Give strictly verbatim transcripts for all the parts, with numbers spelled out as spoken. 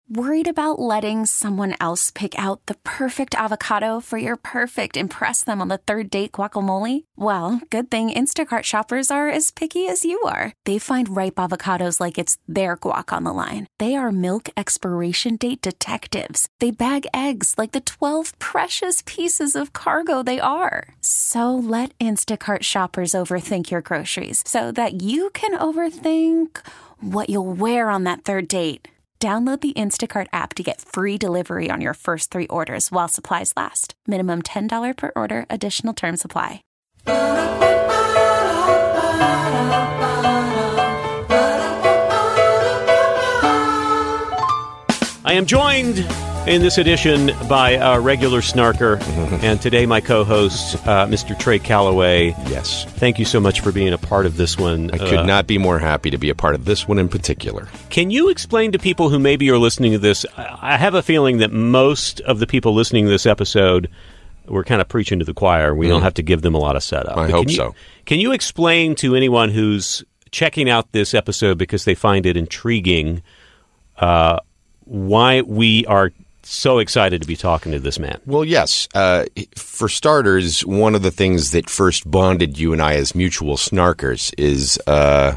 Worried about letting someone else pick out the perfect avocado for your perfect impress them on the third date guacamole? Well, good thing Instacart shoppers are as picky as you are. They find ripe avocados like it's their guac on the line. They are milk expiration date detectives. They bag eggs like the twelve precious pieces of cargo they are. So let Instacart shoppers overthink your groceries so that you can overthink what you'll wear on that third date. Download the Instacart app to get free delivery on your first three orders while supplies last. Minimum ten dollars per order. Additional terms apply. I am joined in this edition by a regular snarker, and today my co-host, uh, Mister Trey Calloway. Yes. Thank you so much for being a part of this one. I could uh, not be more happy to be a part of this one in particular. Can you explain to people who maybe are listening to this? I have a feeling that most of the people listening to this episode were kind of preaching to the choir. We mm. don't have to give them a lot of setup. I but hope can you, so. Can you explain to anyone who's checking out this episode because they find it intriguing uh, why we are so excited to be talking to this man? Well, yes. Uh, for starters, one of the things that first bonded you and I as mutual snarkers is uh,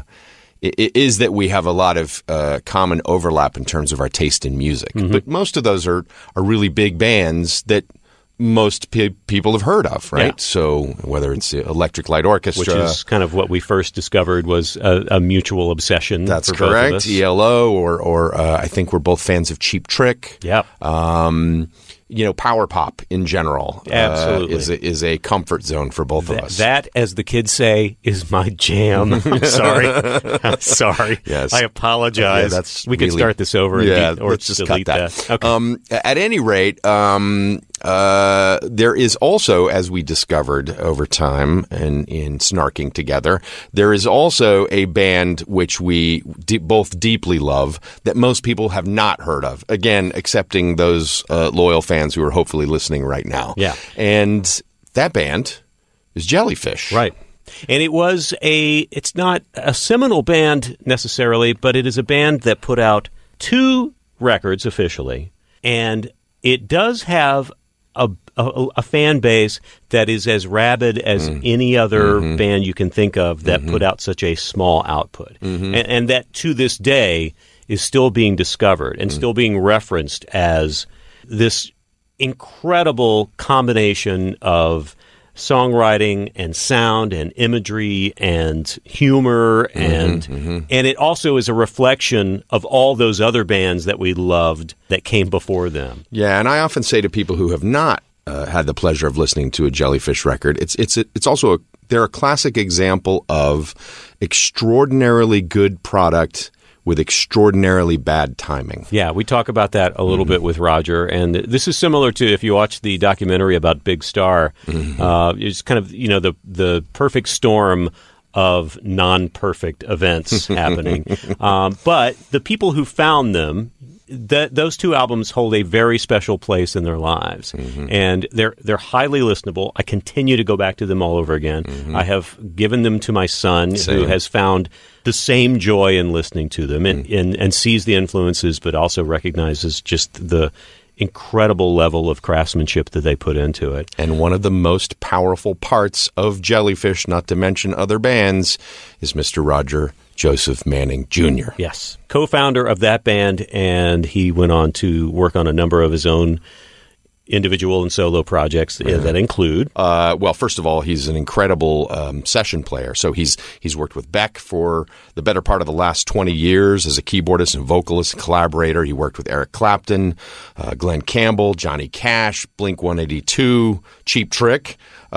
is that we have a lot of uh, common overlap in terms of our taste in music. Mm-hmm. But most of those are, are really big bands that most pe- people have heard of, right? Yeah. So whether it's Electric Light Orchestra, which is kind of what we first discovered was a, a mutual obsession. That's for both correct. of us. E L O, or or uh, I think we're both fans of Cheap Trick. Yep. Um, you know, power pop in general Absolutely. Uh, is a, is a comfort zone for both Th- of us. That, as the kids say, is my jam. I'm sorry. I'm sorry. Yes. I apologize. Yeah, that's we could really, start this over and yeah, de- or let's just delete cut that. that. Okay. Um, at any rate, um, uh, there is also, as we discovered over time and in snarking together, there is also a band which we de- both deeply love that most people have not heard of. Again, excepting those uh, loyal fans who are hopefully listening right now. Yeah. And that band is Jellyfish. Right. And it was a, it's not a seminal band necessarily, but it is a band that put out two records officially. And it does have a, a, a fan base that is as rabid as mm. any other mm-hmm. band you can think of that mm-hmm. put out such a small output. Mm-hmm. And, and that to this day is still being discovered and mm. still being referenced as this incredible combination of songwriting and sound and imagery and humor, and mm-hmm, mm-hmm. and it also is a reflection of all those other bands that we loved that came before them. Yeah, and I often say to people who have not uh, had the pleasure of listening to a Jellyfish record, it's it's it's also a, they're a classic example of extraordinarily good product with extraordinarily bad timing. Yeah, we talk about that a little mm-hmm. bit with Roger, and this is similar to if you watch the documentary about Big Star. Mm-hmm. Uh, it's kind of, you know, the the perfect storm of non-perfect events happening. Um, but the people who found them, that those two albums hold a very special place in their lives, mm-hmm. and they're they're highly listenable. I continue to go back to them all over again. Mm-hmm. I have given them to my son, Same. who has found the same joy in listening to them, and, mm. and and sees the influences, but also recognizes just the incredible level of craftsmanship that they put into it. And one of the most powerful parts of Jellyfish, not to mention other bands, is Mister Roger Joseph Manning Junior Yes, co-founder of that band, and he went on to work on a number of his own individual and solo projects mm-hmm. that include? Uh, well, first of all, he's an incredible um, session player. So he's he's worked with Beck for the better part of the last twenty years as a keyboardist and vocalist and collaborator. He worked with Eric Clapton, uh, Glenn Campbell, Johnny Cash, Blink one eighty-two, Cheap Trick,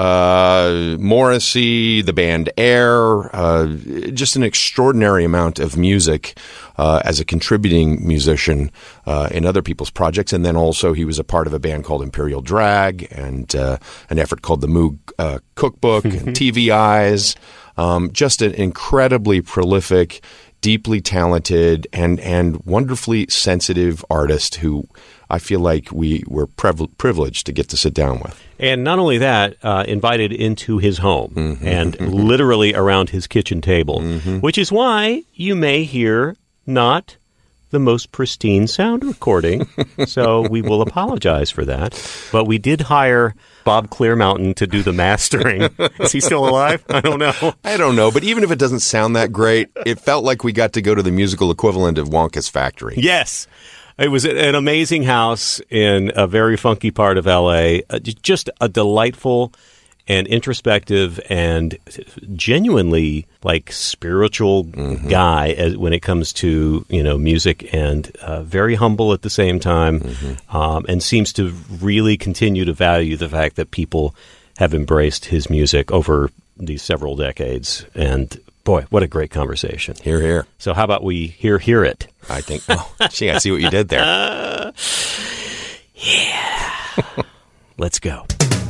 uh, Morrissey, the band Air, uh, just an extraordinary amount of music uh, as a contributing musician uh, in other people's projects. And then also he was a part of a band called Imperial Drag and uh, an effort called the Moog uh, Cookbook and T V Eyes. Um, just an incredibly prolific, deeply talented, and, and wonderfully sensitive artist who I feel like we were priv- privileged to get to sit down with. And not only that, uh, invited into his home mm-hmm, and mm-hmm. literally around his kitchen table, mm-hmm. which is why you may hear not the most pristine sound recording, so we will apologize for that. But we did hire Bob Clearmountain to do the mastering. Is he still alive? I don't know. I don't know, but even if it doesn't sound that great, it felt like we got to go to the musical equivalent of Wonka's Factory. Yes. It was an amazing house in a very funky part of L A. Uh, just a delightful and introspective and genuinely like spiritual mm-hmm. guy as, when it comes to, you know, music, and uh, very humble at the same time, mm-hmm. um, and seems to really continue to value the fact that people have embraced his music over these several decades. And boy, what a great conversation. Hear, hear. So how about we hear, hear it? I think, oh, gee, I see what you did there. Uh, yeah. Let's go.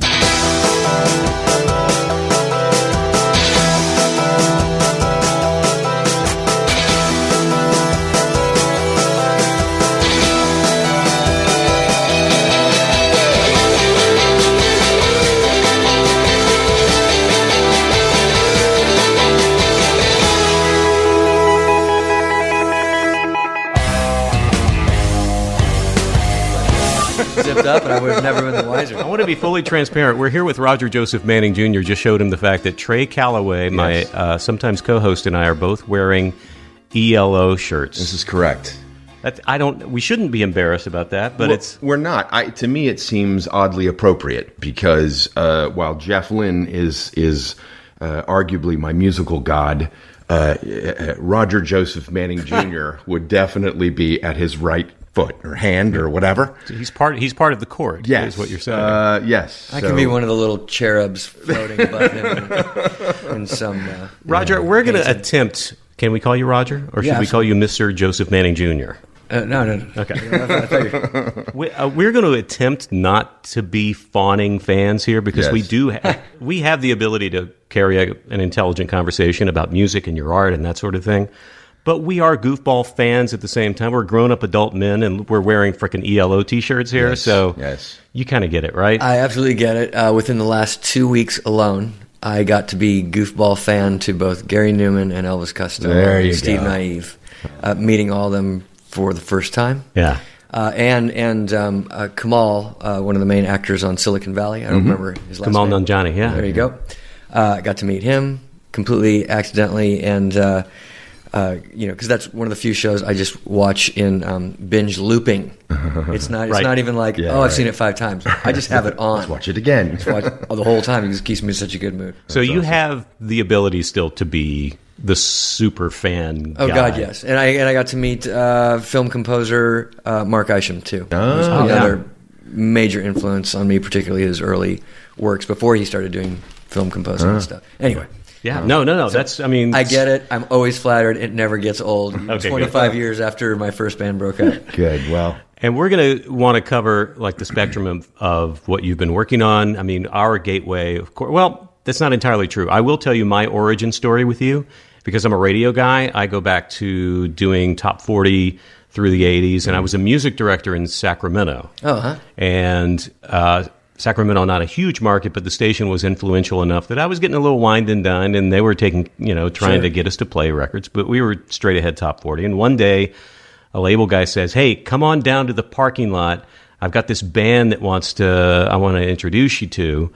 Zipped up, and I would have never been the wiser. I want to be fully transparent. We're here with Roger Joseph Manning Junior Just showed him the fact that Trey Calloway, yes. my uh, sometimes co-host, and I are both wearing E L O shirts. This is correct. That, I don't. We shouldn't be embarrassed about that, but well, it's we're not. I, to me, it seems oddly appropriate because uh, while Jeff Lynne is is uh, arguably my musical god, uh, Roger Joseph Manning Junior would definitely be at his right foot or hand or whatever. He's part. He's part of the court. Yes, is what you're saying. Uh, yes, I so. can be one of the little cherubs floating above him in, in some. Uh, Roger, you know, we're going to painted. attempt. Can we call you Roger, or should yeah, we call you Mister Joseph Manning Junior? Uh, no, no, no. Okay. I thought you... we, uh, we're going to attempt not to be fawning fans here because yes. we do. Ha- we have the ability to carry a, an intelligent conversation about music and your art and that sort of thing. But we are goofball fans at the same time. We're grown-up adult men, and we're wearing frickin' E L O T-shirts here, yes. so yes. you kind of get it, right? I absolutely get it. Uh, within the last two weeks alone, I got to be goofball fan to both Gary Newman and Elvis Costello there you and Steve go. Naive, uh, meeting all of them for the first time. Yeah. Uh, and and um, uh, Kamal, uh, one of the main actors on Silicon Valley. I don't mm-hmm. remember his last Kamal name. Nanjiani, yeah. There you go. Uh, I got to meet him completely accidentally, and uh, uh, you know, because that's one of the few shows I just watch in um, binge looping. It's not. It's right. not even like, yeah, oh, I've right. seen it five times. I just have it on. Let's watch it again. Just watch oh, the whole time. It just keeps me in such a good mood. So That's you awesome. have the ability still to be the super fan Oh guy. God, yes. And I and I got to meet uh, film composer uh, Mark Isham too. Oh, Another yeah. major influence on me, particularly his early works before he started doing film composing and stuff. Anyway. Yeah, no, no, no. That's, I mean, I get it. I'm always flattered. It never gets old. Okay, twenty-five good. years after my first band broke up. Good. Well, And we're going to want to cover like the spectrum of, of what you've been working on. I mean, our gateway, of course. Well, that's not entirely true. I will tell you my origin story with you because I'm a radio guy. I go back to doing top forty through the eighties, and I was a music director in Sacramento. Oh, huh? And uh, Sacramento, not a huge market, but the station was influential enough that I was getting a little wined and dined, and they were taking, you know, trying Sure. to get us to play records, but we were straight ahead top forty. And one day, a label guy says, "Hey, come on down to the parking lot. I've got this band that wants to, I want to introduce you to."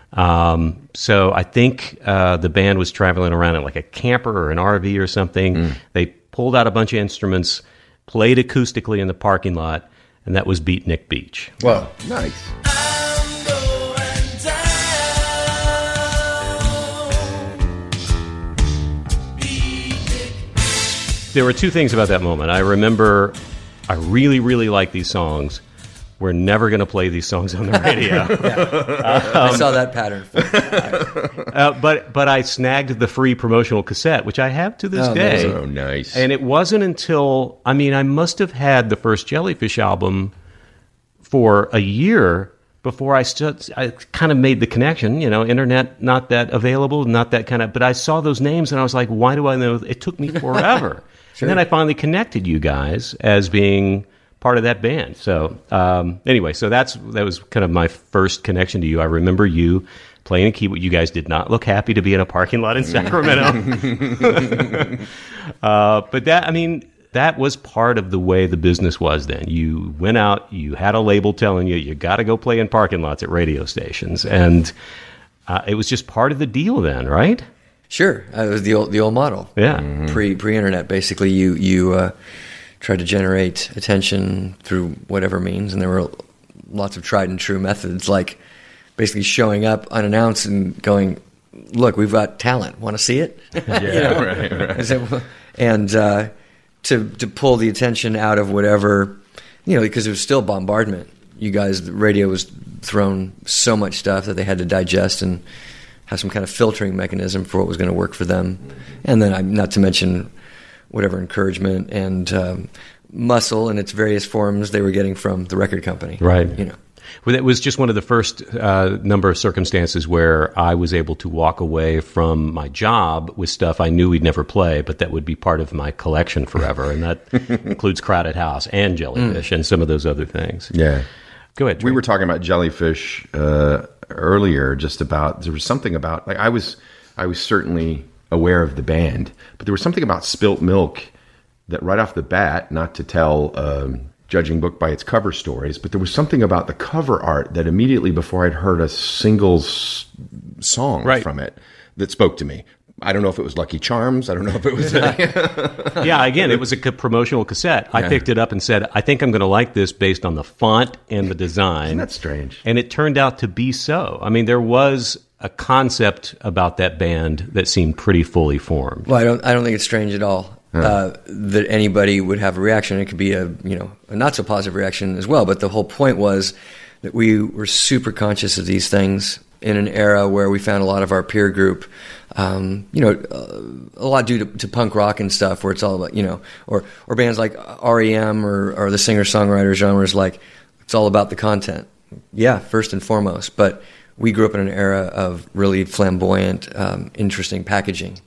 Um, so I think uh, the band was traveling around in like a camper or an R V or something. Mm. They pulled out a bunch of instruments, played acoustically in the parking lot, and that was Beatnik Beach. well, nice. There were two things about that moment. I remember I really, really like these songs. We're never going to play these songs on the radio. I saw that pattern. uh, but but I snagged the free promotional cassette, which I have to this Oh, day. amazing. Oh, nice. And it wasn't until, I mean, I must have had the first Jellyfish album for a year before I, st- I kind of made the connection. You know, internet, not that available, not that kind of, but I saw those names and I was like, why do I know? It took me forever. Sure. And then I finally connected you guys as being part of that band. So um, anyway, so that's that was kind of my first connection to you. I remember you playing a keyboard. You guys did not look happy to be in a parking lot in Sacramento. uh, but that, I mean, that was part of the way the business was then. You went out, you had a label telling you, you got to go play in parking lots at radio stations. And uh, it was just part of the deal then, right? Sure. Uh, it was the old the old model. Yeah. Mm-hmm. Pre, pre-internet, basically. You, you uh, tried to generate attention through whatever means, and there were lots of tried and true methods, like basically showing up unannounced and going, look, we've got talent. Want to see it? Yeah, you know? right, right. And uh, to to pull the attention out of whatever, you know, because it was still bombardment. You guys, the radio was thrown so much stuff that they had to digest and have some kind of filtering mechanism for what was going to work for them. And then, not to mention whatever encouragement and um, muscle in its various forms they were getting from the record company. Right. You know. Well, that was just one of the first uh, number of circumstances where I was able to walk away from my job with stuff I knew we'd never play, but that would be part of my collection forever. And that includes Crowded House and Jellyfish mm. and some of those other things. Yeah. Go ahead, Trey. We were talking about Jellyfish uh, earlier, just about, there was something about, like I was, I was certainly aware of the band, but there was something about Spilt Milk that right off the bat, not to tell... Um, judging book by its cover stories, but there was something about the cover art that immediately before I'd heard a single s- song right. from it that spoke to me. I don't know if it was Lucky Charms. I don't know if it was... A yeah, again, it was a promotional cassette. I yeah. picked it up and said, I think I'm going to like this based on the font and the design. Isn't that strange? And it turned out to be so. I mean, there was a concept about that band that seemed pretty fully formed. Well, I don't, I don't think it's strange at all. Uh, that anybody would have a reaction. It could be a you know a not so positive reaction as well. But the whole point was that we were super conscious of these things in an era where we found a lot of our peer group, um, you know, uh, a lot due to, to punk rock and stuff, where it's all about you know, or or bands like R E M or or the singer songwriter genres, like it's all about the content. Yeah, first and foremost. But we grew up in an era of really flamboyant, um, interesting packaging.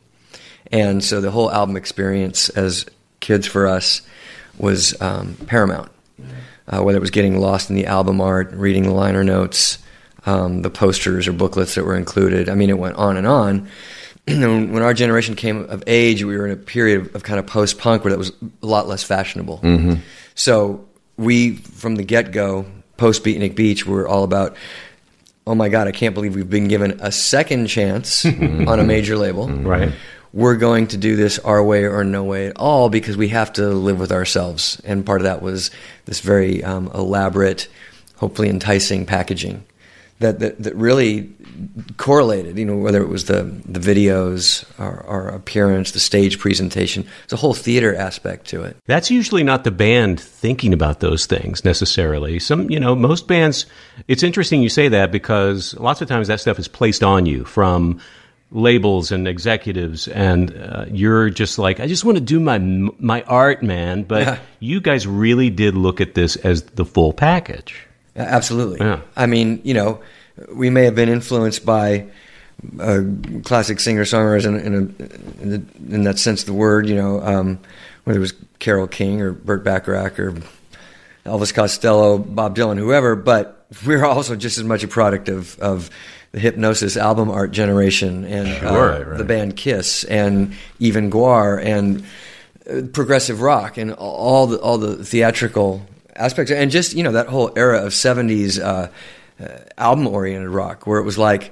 And so the whole album experience as kids for us was um, paramount, uh, whether it was getting lost in the album art, reading the liner notes, um, the posters or booklets that were included. I mean, it went on and on. And when our generation came of age, we were in a period of kind of post-punk where that was a lot less fashionable. Mm-hmm. So we, from the get-go, post-Beatnik Beach, we were all about, oh my God, I can't believe we've been given a second chance on a major label. Right. We're going to do this our way or no way at all because we have to live with ourselves. And part of that was this very um, elaborate, hopefully enticing packaging that, that that really correlated, you know, whether it was the, the videos, our, our appearance, the stage presentation. There's a whole theater aspect to it. That's usually not the band thinking about those things necessarily. Some, you know, most bands, it's interesting you say that because lots of times that stuff is placed on you from labels and executives, and uh, you're just like, I just want to do my my art, man. But yeah. you guys really did look at this as the full package. Absolutely. Yeah. I mean, you know, we may have been influenced by uh, classic singer-songwriters in, in, a, in, the, in that sense of the word, you know, um, whether it was Carole King or Burt Bacharach or Elvis Costello, Bob Dylan, whoever, but we're also just as much a product of, of the Hypnosis album art generation and sure, uh, right, right. the band Kiss and even Gwar and uh, progressive rock and all the all the theatrical aspects and just you know that whole era of seventies uh, uh, album oriented rock where it was like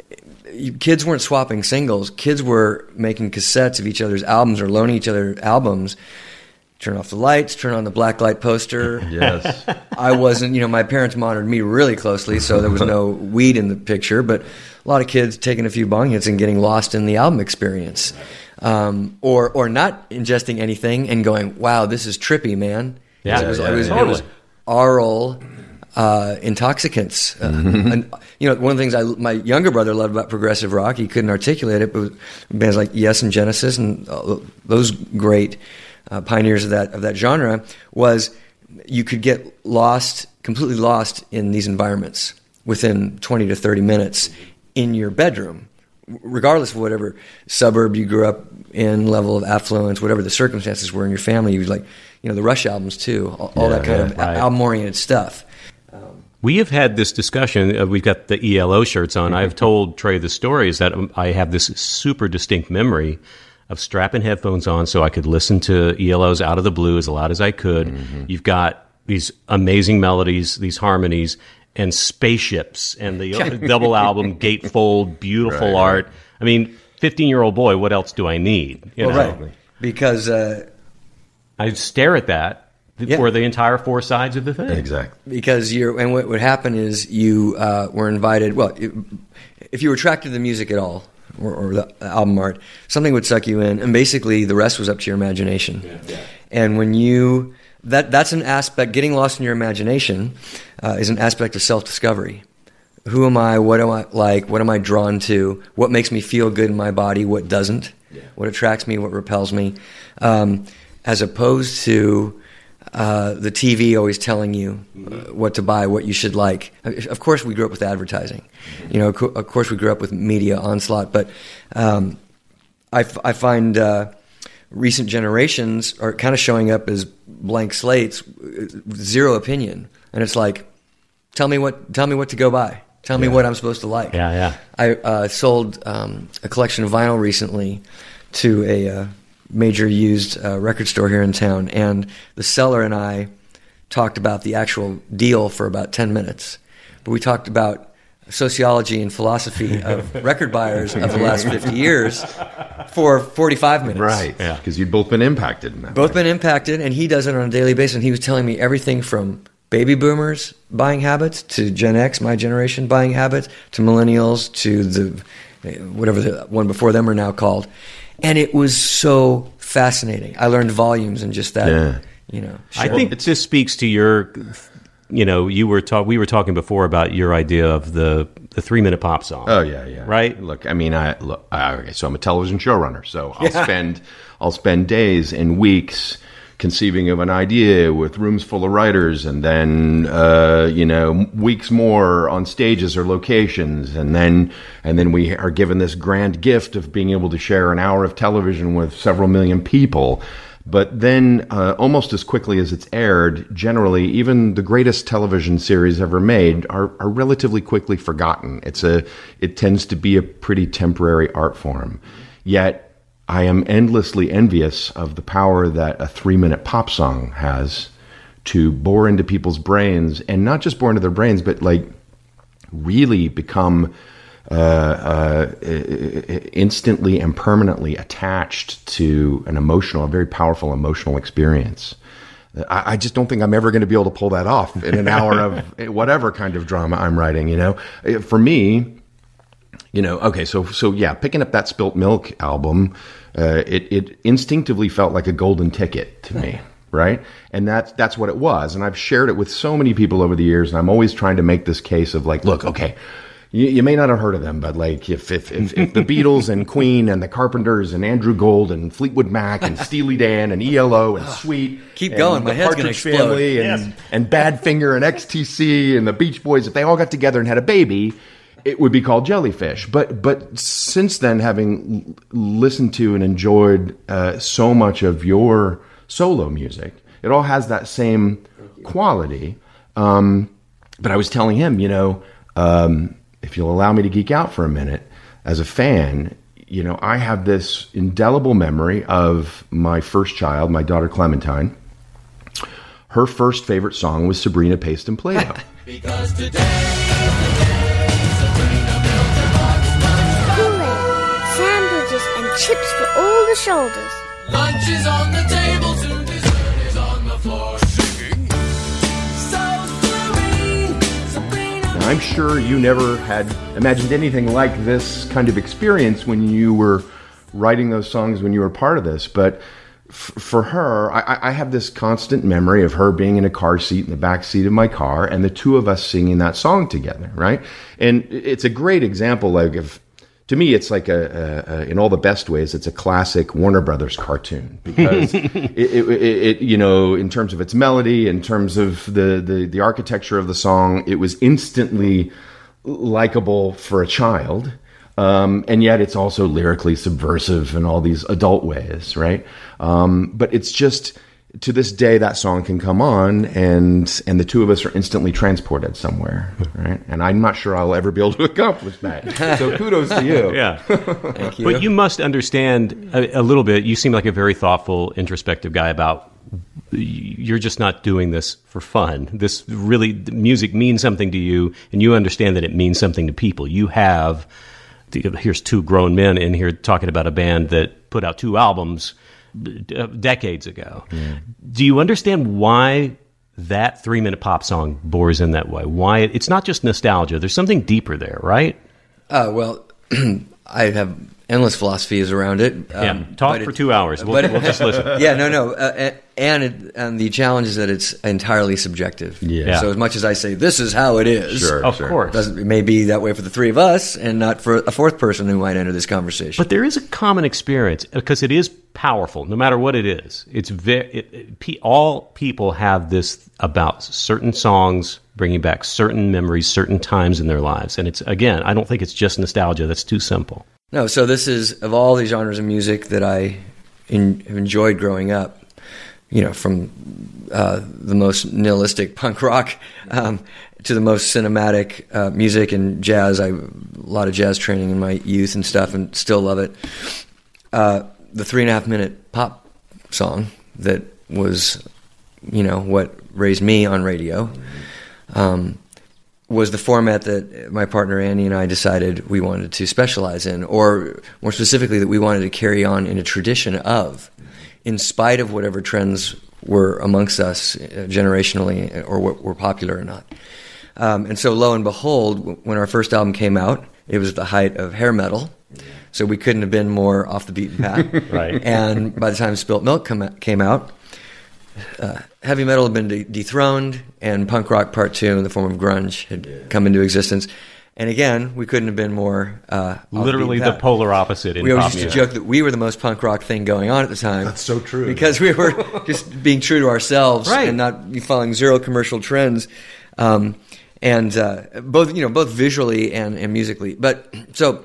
kids weren't swapping singles, kids were making cassettes of each other's albums or loaning each other albums. Turn off the lights, turn on the blacklight poster. Yes. I wasn't, you know, my parents monitored me really closely, so there was no weed in the picture, but a lot of kids taking a few bong hits and getting lost in the album experience. Um, or or not ingesting anything and going, wow, this is trippy, man. Yeah, it was, yeah, it was, yeah. it was aural uh, intoxicants. Uh, Mm-hmm. and, you know, one of the things I, my younger brother loved about progressive rock, he couldn't articulate it, but bands like Yes and Genesis and uh, those great Uh, pioneers of that of that genre was you could get lost, completely lost in these environments within twenty to thirty minutes in your bedroom, regardless of whatever suburb you grew up in, level of affluence, whatever the circumstances were in your family. You was like, you know, the Rush albums too, all, all Yeah, that kind yeah, of right. album-oriented stuff. Um, We have had this discussion. Uh, we've got the E L O shirts on. I've told Trey the story is that um, I have this super distinct memory of strapping headphones on so I could listen to E L O's Out of the Blue as loud as I could. Mm-hmm. You've got these amazing melodies, these harmonies, and spaceships, and the double album, gatefold, beautiful right, art. Right. I mean, fifteen-year-old boy, what else do I need? You well, know? Right, because... Uh, I stare at that yeah. for the entire four sides of the thing. Exactly. Because you're, and what would happen is you uh, were invited, well, if you were attracted to the music at all, or, or the album art, something would suck you in, and basically the rest was up to your imagination. Yeah. Yeah. And when you... That that's an aspect. Getting lost in your imagination uh, is an aspect of self-discovery. Who am I? What am I like? What am I drawn to? What makes me feel good in my body? What doesn't? Yeah. What attracts me? What repels me? Um, as opposed to uh, the T V always telling you uh, what to buy, what you should like. Of course, we grew up with advertising. You know, of course, we grew up with media onslaught. But um, I, f- I find. Uh, Recent generations are kind of showing up as blank slates, zero opinion, and it's like, tell me what, tell me what to go buy, tell me yeah. what I'm supposed to like. Yeah, yeah. I uh, sold um, a collection of vinyl recently to a uh, major used uh, record store here in town, and the seller and I talked about the actual deal for about ten minutes, but we talked about sociology and philosophy of record buyers of the last fifty years for forty-five minutes. Right, because yeah. you'd both been impacted in that Both way. been impacted, and he does it on a daily basis, and he was telling me everything from baby boomers buying habits to Gen X, my generation, buying habits, to millennials, to the whatever the one before them are now called. And it was so fascinating. I learned volumes in just that, yeah. you know. I think it just speaks to your... You know, you were talk. We were talking before about your idea of the, the three minute pop song. Oh yeah, yeah. Right. Look, I mean, I look. I, okay, so I'm a television showrunner. So I'll yeah. spend I'll spend days and weeks conceiving of an idea with rooms full of writers, and then uh, you know weeks more on stages or locations, and then and then we are given this grand gift of being able to share an hour of television with several million people. But then, uh, almost as quickly as it's aired, generally, even the greatest television series ever made are, are relatively quickly forgotten. It's a, it tends to be a pretty temporary art form. Yet, I am endlessly envious of the power that a three-minute pop song has to bore into people's brains, and not just bore into their brains, but like really become Uh, uh, instantly and permanently attached to an emotional, a very powerful emotional experience. I, I just don't think I'm ever going to be able to pull that off in an hour of whatever kind of drama I'm writing, you know? For me, you know, okay, so, so yeah, picking up that Spilt Milk album, uh, it, it instinctively felt like a golden ticket to me. Right? And that's, that's what it was. And I've shared it with so many people over the years, and I'm always trying to make this case of like, look, okay, You, you may not have heard of them, but like if, if, if, if the Beatles and Queen and the Carpenters and Andrew Gold and Fleetwood Mac and Steely Dan and E L O and Sweet, keep going, my head's gonna explode. Family and, yes. and Badfinger and X T C and the Beach Boys, if they all got together and had a baby, it would be called Jellyfish. But but since then, having listened to and enjoyed uh, so much of your solo music, it all has that same quality. Um, but I was telling him, you know. Um, If you'll allow me to geek out for a minute, as a fan, you know, I have this indelible memory of my first child, my daughter Clementine. Her first favorite song was Sabrina Paste and Play-Doh. Because today, Sabrina built a box. Kool-Aid, sandwiches, and chips for all the shoulders. Lunch is on the table, soon dessert is on the floor. I'm sure you never had imagined anything like this kind of experience when you were writing those songs, when you were part of this. But f- for her, I-, I have this constant memory of her being in a car seat in the back seat of my car and the two of us singing that song together, right? And it's a great example, like, of, to me, it's like a, a, a in all the best ways, it's a classic Warner Brothers cartoon, because it, it, it, it, you know, in terms of its melody, in terms of the, the, the architecture of the song, it was instantly likable for a child. Um, and yet it's also lyrically subversive in all these adult ways, right? Um, but it's just, to this day, that song can come on, and and the two of us are instantly transported somewhere, right? And I'm not sure I'll ever be able to accomplish that. So kudos to you. Yeah. Thank you. But you must understand a, a little bit. You seem like a very thoughtful, introspective guy about you're just not doing this for fun. This really, music means something to you, and you understand that it means something to people. You have, here's two grown men in here talking about a band that put out two albums decades ago. Yeah. Do you understand why that three-minute pop song bores in that way? Why it, it's not just nostalgia. There's something deeper there, right? Uh, well, I have endless philosophies around it. Um, yeah, talk for it, two hours. We'll, we'll just listen. Yeah, no, no. Uh, and, it, and the challenge is that it's entirely subjective. Yeah. So as much as I say, this is how it is. Sure, of sure. course. It may be that way for the three of us and not for a fourth person who might enter this conversation. But there is a common experience because it is powerful, no matter what it is. It's ve- it, it, pe- all people have this about certain songs bringing back certain memories, certain times in their lives. And it's, again, I don't think it's just nostalgia. That's too simple. No, so this is, of all the genres of music that I in, have enjoyed growing up, you know, from uh, the most nihilistic punk rock um, to the most cinematic uh, music and jazz. I a lot of jazz training in my youth and stuff, and still love it. Uh, the three and a half minute pop song that was, you know, what raised me on radio. Um, was the format that my partner Andy and I decided we wanted to specialize in, or more specifically, that we wanted to carry on in a tradition of, in spite of whatever trends were amongst us uh, generationally or what were popular or not. Um, and so lo and behold, when our first album came out, it was the height of hair metal, so we couldn't have been more off the beaten path. Right. And by the time Spilt Milk come, came out, Uh, heavy metal had been de- dethroned, and punk rock part two in the form of grunge had yeah. come into existence. And again, we couldn't have been more uh, literally the, the polar opposite in we always pop used music. to joke that we were the most punk rock thing going on at the time. That's so true. Because we were just being true to ourselves, right. and not following zero commercial trends, um, and uh, both you know both visually and, and musically. But so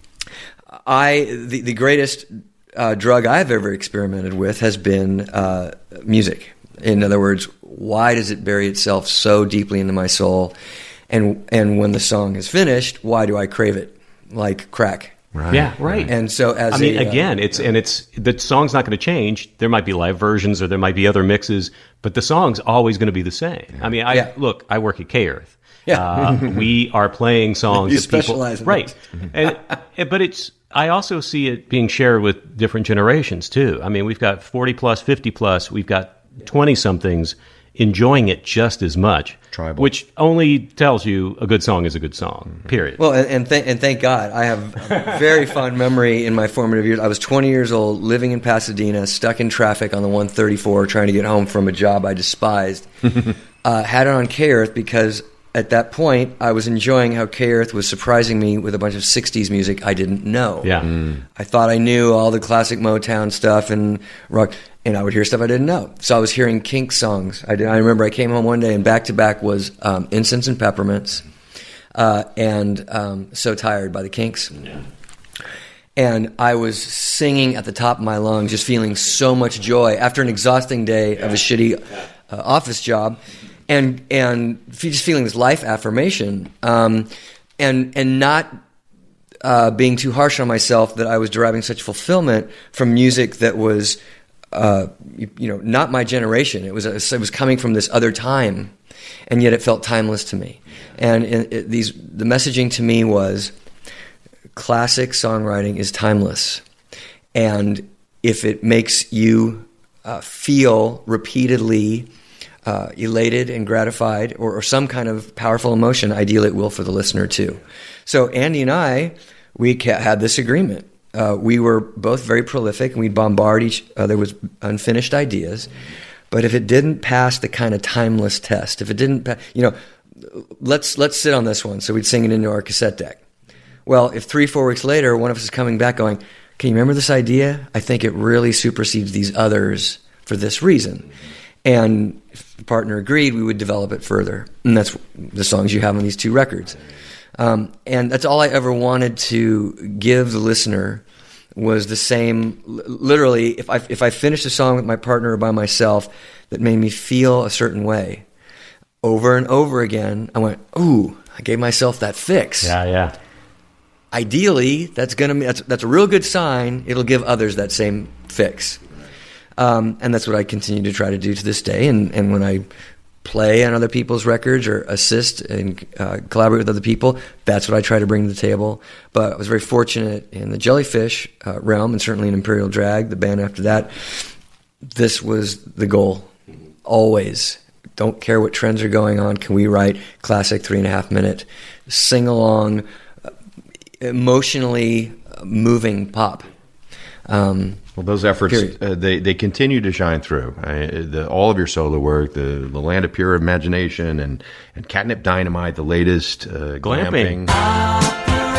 I the the greatest Uh, drug I've ever experimented with has been uh, music. In other words, why does it bury itself so deeply into my soul? And and when the song is finished, why do I crave it like crack? Right. Yeah, right. And so, as I mean, a, uh, again, it's and it's the song's not going to change. There might be live versions or there might be other mixes, but the song's always going to be the same. Yeah. I mean, I yeah. look, I work at K-Earth. Yeah. Uh, we are playing songs You that people specialize in right, and but it's. I also see it being shared with different generations too. I mean, we've got forty plus, fifty plus, we've got twenty somethings enjoying it just as much. Tribal. Which only tells you a good song is a good song. Period. Well, and and, th- and thank God, I have a very fond memory in my formative years. I was twenty years old, living in Pasadena, stuck in traffic on the one thirty-four, trying to get home from a job I despised. uh, had it on K-Earth because at that point, I was enjoying how K-Earth was surprising me with a bunch of sixties music I didn't know. Yeah. Mm. I thought I knew all the classic Motown stuff and rock, and I would hear stuff I didn't know. So I was hearing Kinks songs. I, did, I remember I came home one day, and back-to-back was um, Incense and Peppermints uh, and um, So Tired by the Kinks. Yeah. And I was singing at the top of my lungs, just feeling so much joy after an exhausting day of a shitty uh, office job. And and just feeling this life affirmation, um, and and not uh, being too harsh on myself that I was deriving such fulfillment from music that was, uh, you, you know, not my generation. It was a, it was coming from this other time, and yet it felt timeless to me. And it, it, these the messaging to me was, classic songwriting is timeless, and if it makes you uh, feel repeatedly Uh, elated and gratified, or, or some kind of powerful emotion, ideally it will for the listener too. So Andy and I, we ca- had this agreement. Uh, we were both very prolific, and we'd bombard each other with unfinished ideas. But if it didn't pass the kind of timeless test, if it didn't, pa- you know, let's let's sit on this one. So we'd sing it into our cassette deck. Well, if three, four weeks later, one of us is coming back going, "Can you remember this idea? I think it really supersedes these others for this reason." And if the partner agreed, we would develop it further. And that's the songs you have on these two records. Um, and that's all I ever wanted to give the listener was the same. Literally, if I if I finished a song with my partner or by myself that made me feel a certain way, over and over again, I went, "Ooh, I gave myself that fix." Yeah, yeah. Ideally, that's gonna that's that's a real good sign. It'll give others that same fix, um, and that's what I continue to try to do to this day. And and when I play on other people's records or assist and uh, collaborate with other people, that's what I try to bring to the table. But I was very fortunate in the Jellyfish uh, realm, and certainly in Imperial Drag, the band after that. This was the goal, always. Don't care what trends are going on. Can we write classic three and a half minute, sing along, emotionally moving pop? Um, well, those efforts, uh, they, they continue to shine through. I, the, all of your solo work, the, the Land of Pure Imagination and, and Catnip Dynamite, the latest, uh, glamping. glamping.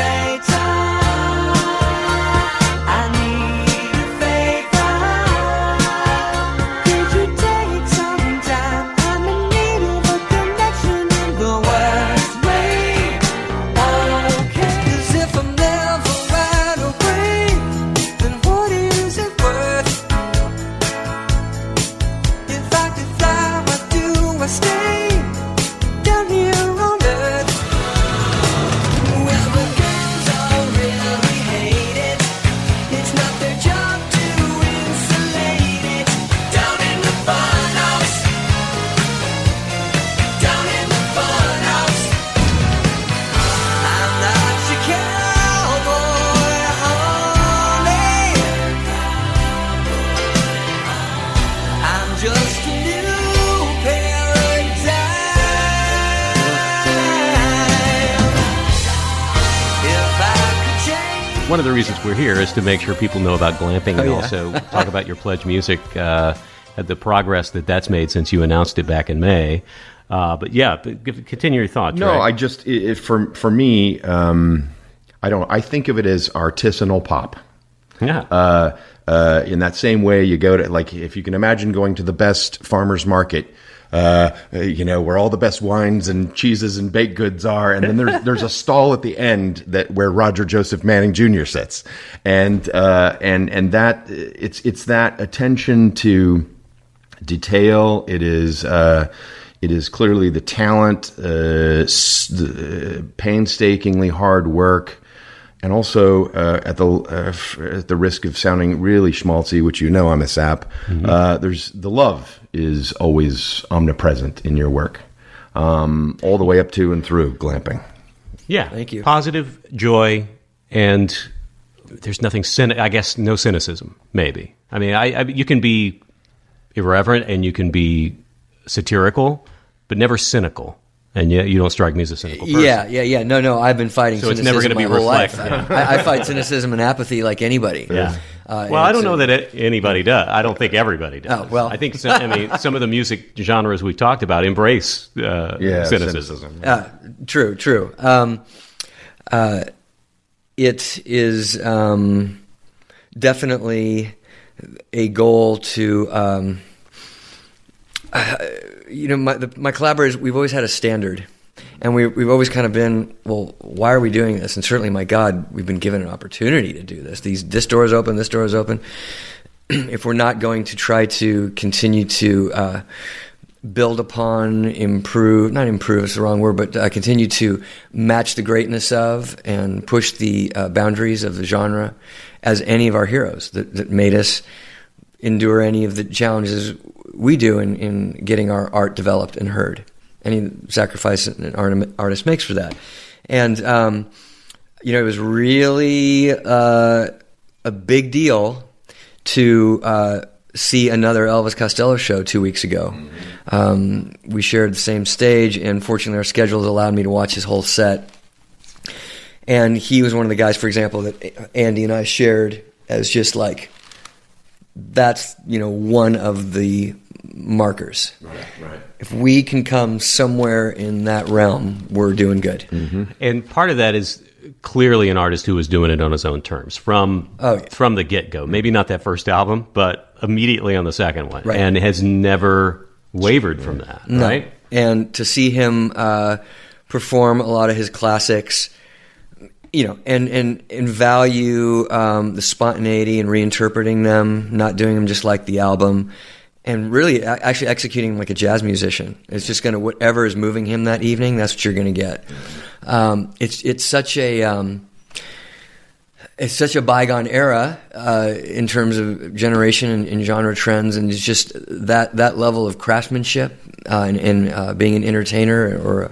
One of the reasons we're here is to make sure people know about glamping and oh, yeah. also talk about your Pledge Music, uh, the progress that that's made since you announced it back in May. Uh, but yeah, continue your thought. No, right? I just it, for for me, um, I don't. I think of it as artisanal pop. Yeah. Uh, uh, in that same way, you go to, like, if you can imagine going to the best farmer's market, uh, you know, where all the best wines and cheeses and baked goods are, and then there's there's a stall at the end that where Roger Joseph Manning Junior sits, and uh, and and that it's it's that attention to detail. It is. Uh, It is clearly the talent, uh, the painstakingly hard work, and also uh, at the uh, at the risk of sounding really schmaltzy, which you know I'm a sap. Mm-hmm. Uh, there's the love is always omnipresent in your work, um, all the way up to and through glamping. Yeah, thank you. Positive joy, and there's nothing. Cyn- I guess no cynicism. Maybe. I mean, I, I you can be irreverent and you can be satirical, but never cynical. And yet you don't strike me as a cynical person. Yeah, yeah, yeah. No, no, I've been fighting so cynicism it's never going to be my whole reflective. life. I, I fight cynicism and apathy like anybody. Yeah. Uh, well, I don't a, know that it, anybody does. I don't think everybody does. Oh, well. I think some, I mean, some of the music genres we've talked about embrace uh, yeah, cynicism. cynicism. Uh, true, true. Um, uh, it is um, definitely a goal to... Um, Uh, you know, my, the, my collaborators, we've always had a standard. And we, we've always kind of been, well, why are we doing this? And certainly, my God, we've been given an opportunity to do this. These, this door is open, this door is open. If we're not going to try to continue to uh, build upon, improve, not improve, it's the wrong word, but uh, continue to match the greatness of and push the uh, boundaries of the genre as any of our heroes that, that made us endure any of the challenges we do in, in getting our art developed and heard. Any sacrifice an art, artist makes for that. And, um, you know, it was really uh, a big deal to uh, see another Elvis Costello show two weeks ago. Um, we shared the same stage, and fortunately our schedules allowed me to watch his whole set. And he was one of the guys, for example, that Andy and I shared as just like, that's, you know, one of the markers. Right, right. Mm-hmm. If we can come somewhere in that realm, we're doing good. Mm-hmm. And part of that is clearly an artist who was doing it on his own terms from oh, yeah. from the get-go. Maybe not that first album, but immediately on the second one. Right. And has never wavered from that, no. right? And to see him uh, perform a lot of his classics you know, and and and value um, the spontaneity and reinterpreting them, not doing them just like the album, and really a- actually executing like a jazz musician. It's just going to whatever is moving him that evening. That's what you're going to get. Um, it's it's such a um, it's such a bygone era uh, in terms of generation and, and genre trends, and it's just that that level of craftsmanship uh, and, and uh, being an entertainer or.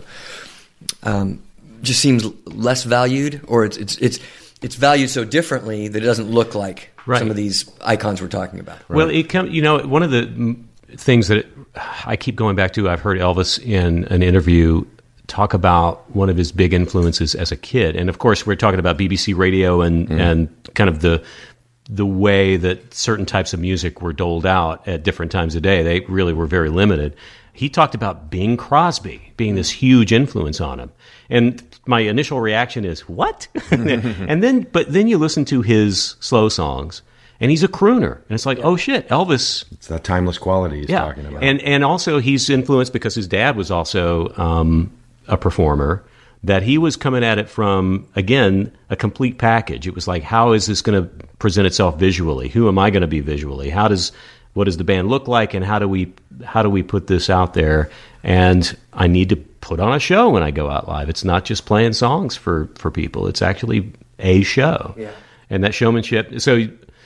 Um, just seems less valued, or it's it's it's it's valued so differently that it doesn't look like right. some of these icons we're talking about. Right? Well, it come, you know, one of the things that I keep going back to, I've heard Elvis in an interview talk about one of his big influences as a kid, and of course, we're talking about B B C radio and mm. and kind of the the way that certain types of music were doled out at different times of day. They really were very limited. He talked about Bing Crosby being this huge influence on him. And my initial reaction is, what? and then, but then you listen to his slow songs, and he's a crooner. And it's like, oh shit, Elvis. It's that timeless quality he's yeah. talking about. And, and also he's influenced because his dad was also um, a performer, that he was coming at it from, again, a complete package. It was like, how is this going to present itself visually? Who am I going to be visually? How does... What does the band look like, and how do we how do we put this out there? And I need to put on a show when I go out live. It's not just playing songs for, for people. It's actually a show. Yeah. And that showmanship. So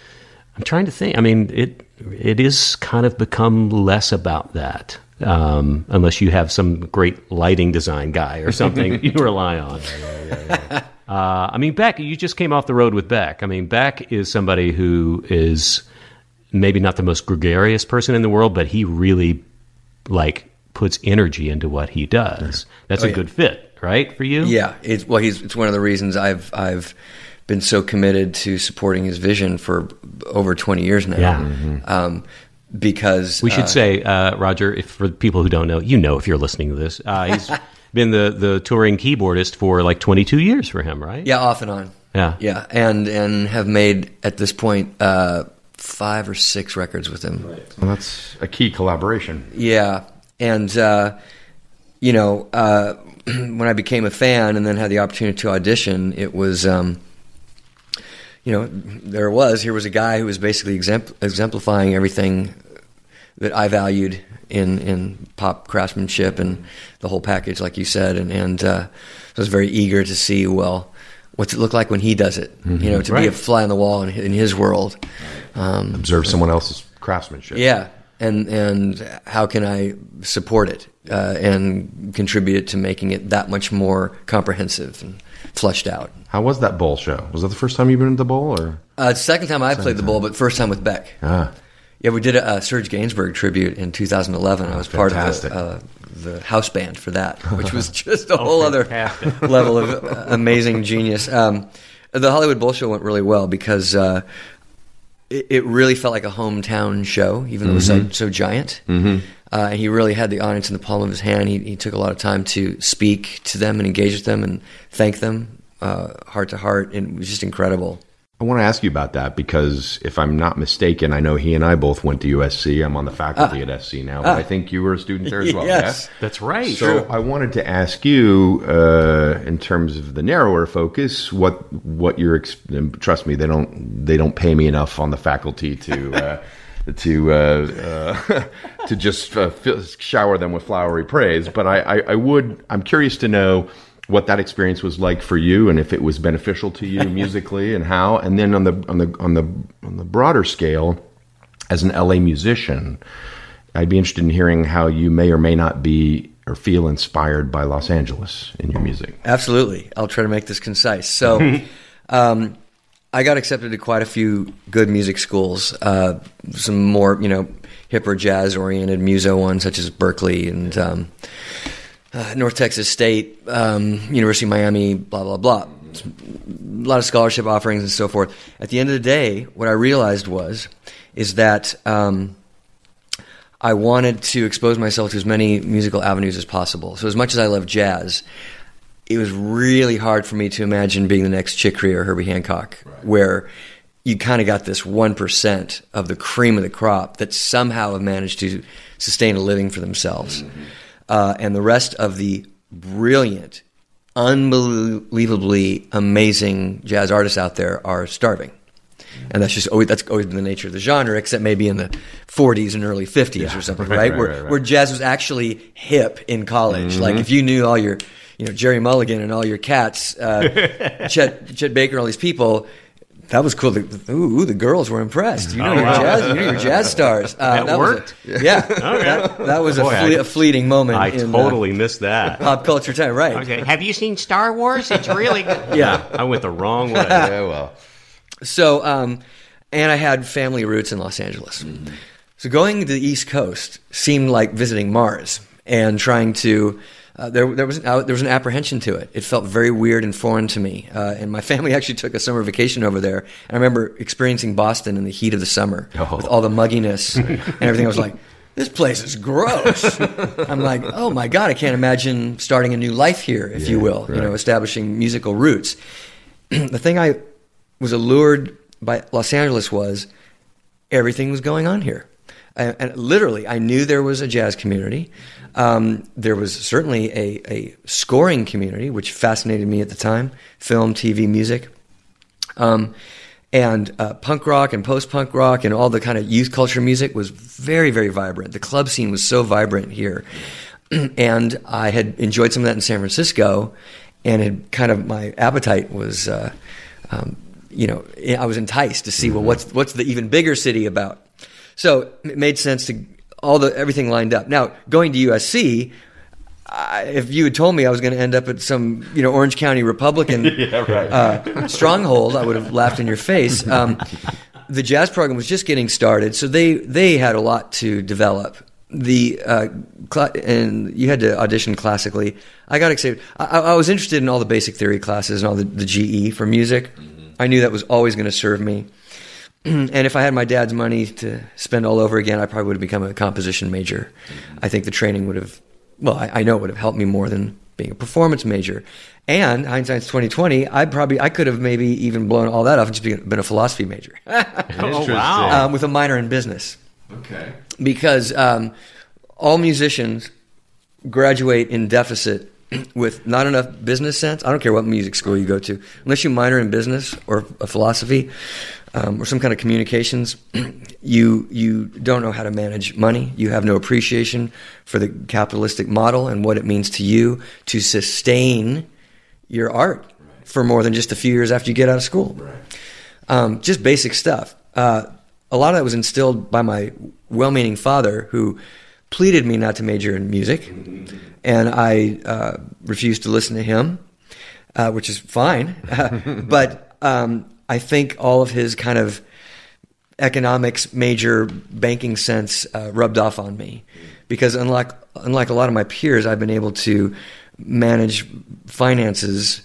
I'm trying to think. I mean, it it is kind of become less about that, um, unless you have some great lighting design guy or something you rely on. Yeah, yeah, yeah. uh, I mean, Beck, you just came off the road with Beck. I mean, Beck is somebody who is... maybe not the most gregarious person in the world, but he really like puts energy into what he does. That's oh, a yeah. good fit, right, for you? Yeah, it's well, he's it's one of the reasons I've I've been so committed to supporting his vision for over twenty years now. Yeah. Mm-hmm. Um, because we should uh, say, uh, Roger, if for people who don't know, you know, if you're listening to this, uh, he's been the the touring keyboardist for like twenty-two years for him, right? Yeah, off and on. Yeah, yeah, and and have made at this point. Uh, five or six records with him. Right. Well, that's a key collaboration. Yeah. And, uh, you know, uh, when I became a fan and then had the opportunity to audition, it was, um, you know, there it was. Here was a guy who was basically exempl- exemplifying everything that I valued in, in pop craftsmanship and the whole package, like you said. And, and uh, I was very eager to see, well, what's it look like when he does it? Mm-hmm. You know, to right. be a fly on the wall in, in his world. Um, Observe someone else's craftsmanship. Yeah, and and how can I support it uh, and contribute it to making it that much more comprehensive and fleshed out. How was that bowl show? Was that the first time you've been at the bowl, or uh, second time I played the bowl, but first time with Beck. Ah, yeah, we did a, a Serge Gainsbourg tribute in two thousand eleven. I was Fantastic. part of the, uh, the house band for that, which was just a whole oh, other level of uh, amazing genius. Um, the Hollywood Bowl show went really well because. Uh, It really felt like a hometown show, even though mm-hmm. it was so, so giant. Mm-hmm. Uh, and he really had the audience in the palm of his hand. He, he took a lot of time to speak to them and engage with them and thank them uh, heart to heart. And it was just incredible. I want to ask you about that because if I'm not mistaken, I know he and I both went to U S C. I'm on the faculty ah. at S C now, but ah. I think you were a student there as well. Yes, yeah? That's right. So True. I wanted to ask you, uh, in terms of the narrower focus, what what your exp- trust me, they don't they don't pay me enough on the faculty to. Uh, to uh, uh, to just uh, fill, shower them with flowery praise, but I, I, I would I'm curious to know what that experience was like for you, and if it was beneficial to you musically, and how. And then on the on the on the on the broader scale, as an L A musician, I'd be interested in hearing how you may or may not be or feel inspired by Los Angeles in your music. Absolutely, I'll try to make this concise. So, um, I got accepted to quite a few good music schools, uh, some more you know hipper jazz oriented muso ones such as Berkeley and. Um, Uh, North Texas State, um, University of Miami, blah, blah, blah. A lot of scholarship offerings and so forth. At the end of the day, what I realized was, is that um, I wanted to expose myself to as many musical avenues as possible. So as much as I love jazz, it was really hard for me to imagine being the next Chick Corea or Herbie Hancock, right. where you kind of got this one percent of the cream of the crop that somehow have managed to sustain a living for themselves. Mm-hmm. Uh, and the rest of the brilliant, unbelievably amazing jazz artists out there are starving. And that's just always, that's always been the nature of the genre, except maybe in the forties and early fifties yeah, or something, right? right, right, where, right, right. where jazz was actually hip in college. Mm-hmm. Like if you knew all your, you know, Jerry Mulligan and all your cats, uh, Chet, Chet Baker and all these people, that was cool. The, ooh, the girls were impressed. You know, oh, your wow. jazz, you know your jazz stars. Uh, that, that worked. Was a, yeah, okay. that, that was Boy, a, fle- a fleeting moment. I in, totally uh, missed that. Pop culture time, right? Okay. Have you seen Star Wars? It's really good. Yeah, I went the wrong way. Yeah, well. So, um, and I had family roots in Los Angeles. Mm-hmm. So going to the East Coast seemed like visiting Mars and trying to. Uh, there, there was an, uh, there was an apprehension to it. It felt very weird and foreign to me. Uh, and my family actually took a summer vacation over there. And I remember experiencing Boston in the heat of the summer oh. with all the mugginess and everything. I was like, this place is gross. I'm like, oh my God, I can't imagine starting a new life here, if yeah, you will, right. you know, establishing musical roots. The thing I was allured by Los Angeles was everything was going on here. And, and literally, I knew there was a jazz community. Um, there was certainly a, a scoring community, which fascinated me at the time, film, T V, music. Um, and uh, punk rock and post-punk rock and all the kind of youth culture music was very, very vibrant. The club scene was so vibrant here. And I had enjoyed some of that in San Francisco, and had kind of, my appetite was, uh, um, you know, I was enticed to see, mm-hmm. well, what's what's the even bigger city about? So it made sense to all the everything lined up. Now, going to U S C, I, if you had told me I was going to end up at some, you know, Orange County Republican yeah, right. uh, stronghold, I would have laughed in your face. Um, the jazz program was just getting started, so they they had a lot to develop. The uh, cl- and you had to audition classically. I got excited. I, I was interested in all the basic theory classes and all the, the G E for music. Mm-hmm. I knew that was always going to serve me. And if I had my dad's money to spend all over again, I probably would have become a composition major. Mm-hmm. I think the training would have, well, I, I know it would have helped me more than being a performance major. And hindsight's twenty twenty, I probably I could have maybe even blown all that off and just been, been a philosophy major. Oh wow! Um, with a minor in business. Okay. Because um, all musicians graduate in deficit with not enough business sense. I don't care what music school you go to, unless you minor in business or a philosophy. Um, or some kind of communications, you you don't know how to manage money. You have no appreciation for the capitalistic model and what it means to you to sustain your art right. for more than just a few years after you get out of school. Right. Um, just basic stuff. Uh, a lot of that was instilled by my well-meaning father, who pleaded me not to major in music, mm-hmm. and I uh, refused to listen to him, uh, which is fine. but um, I think all of his kind of economics major banking sense uh, rubbed off on me, because unlike unlike a lot of my peers, I've been able to manage finances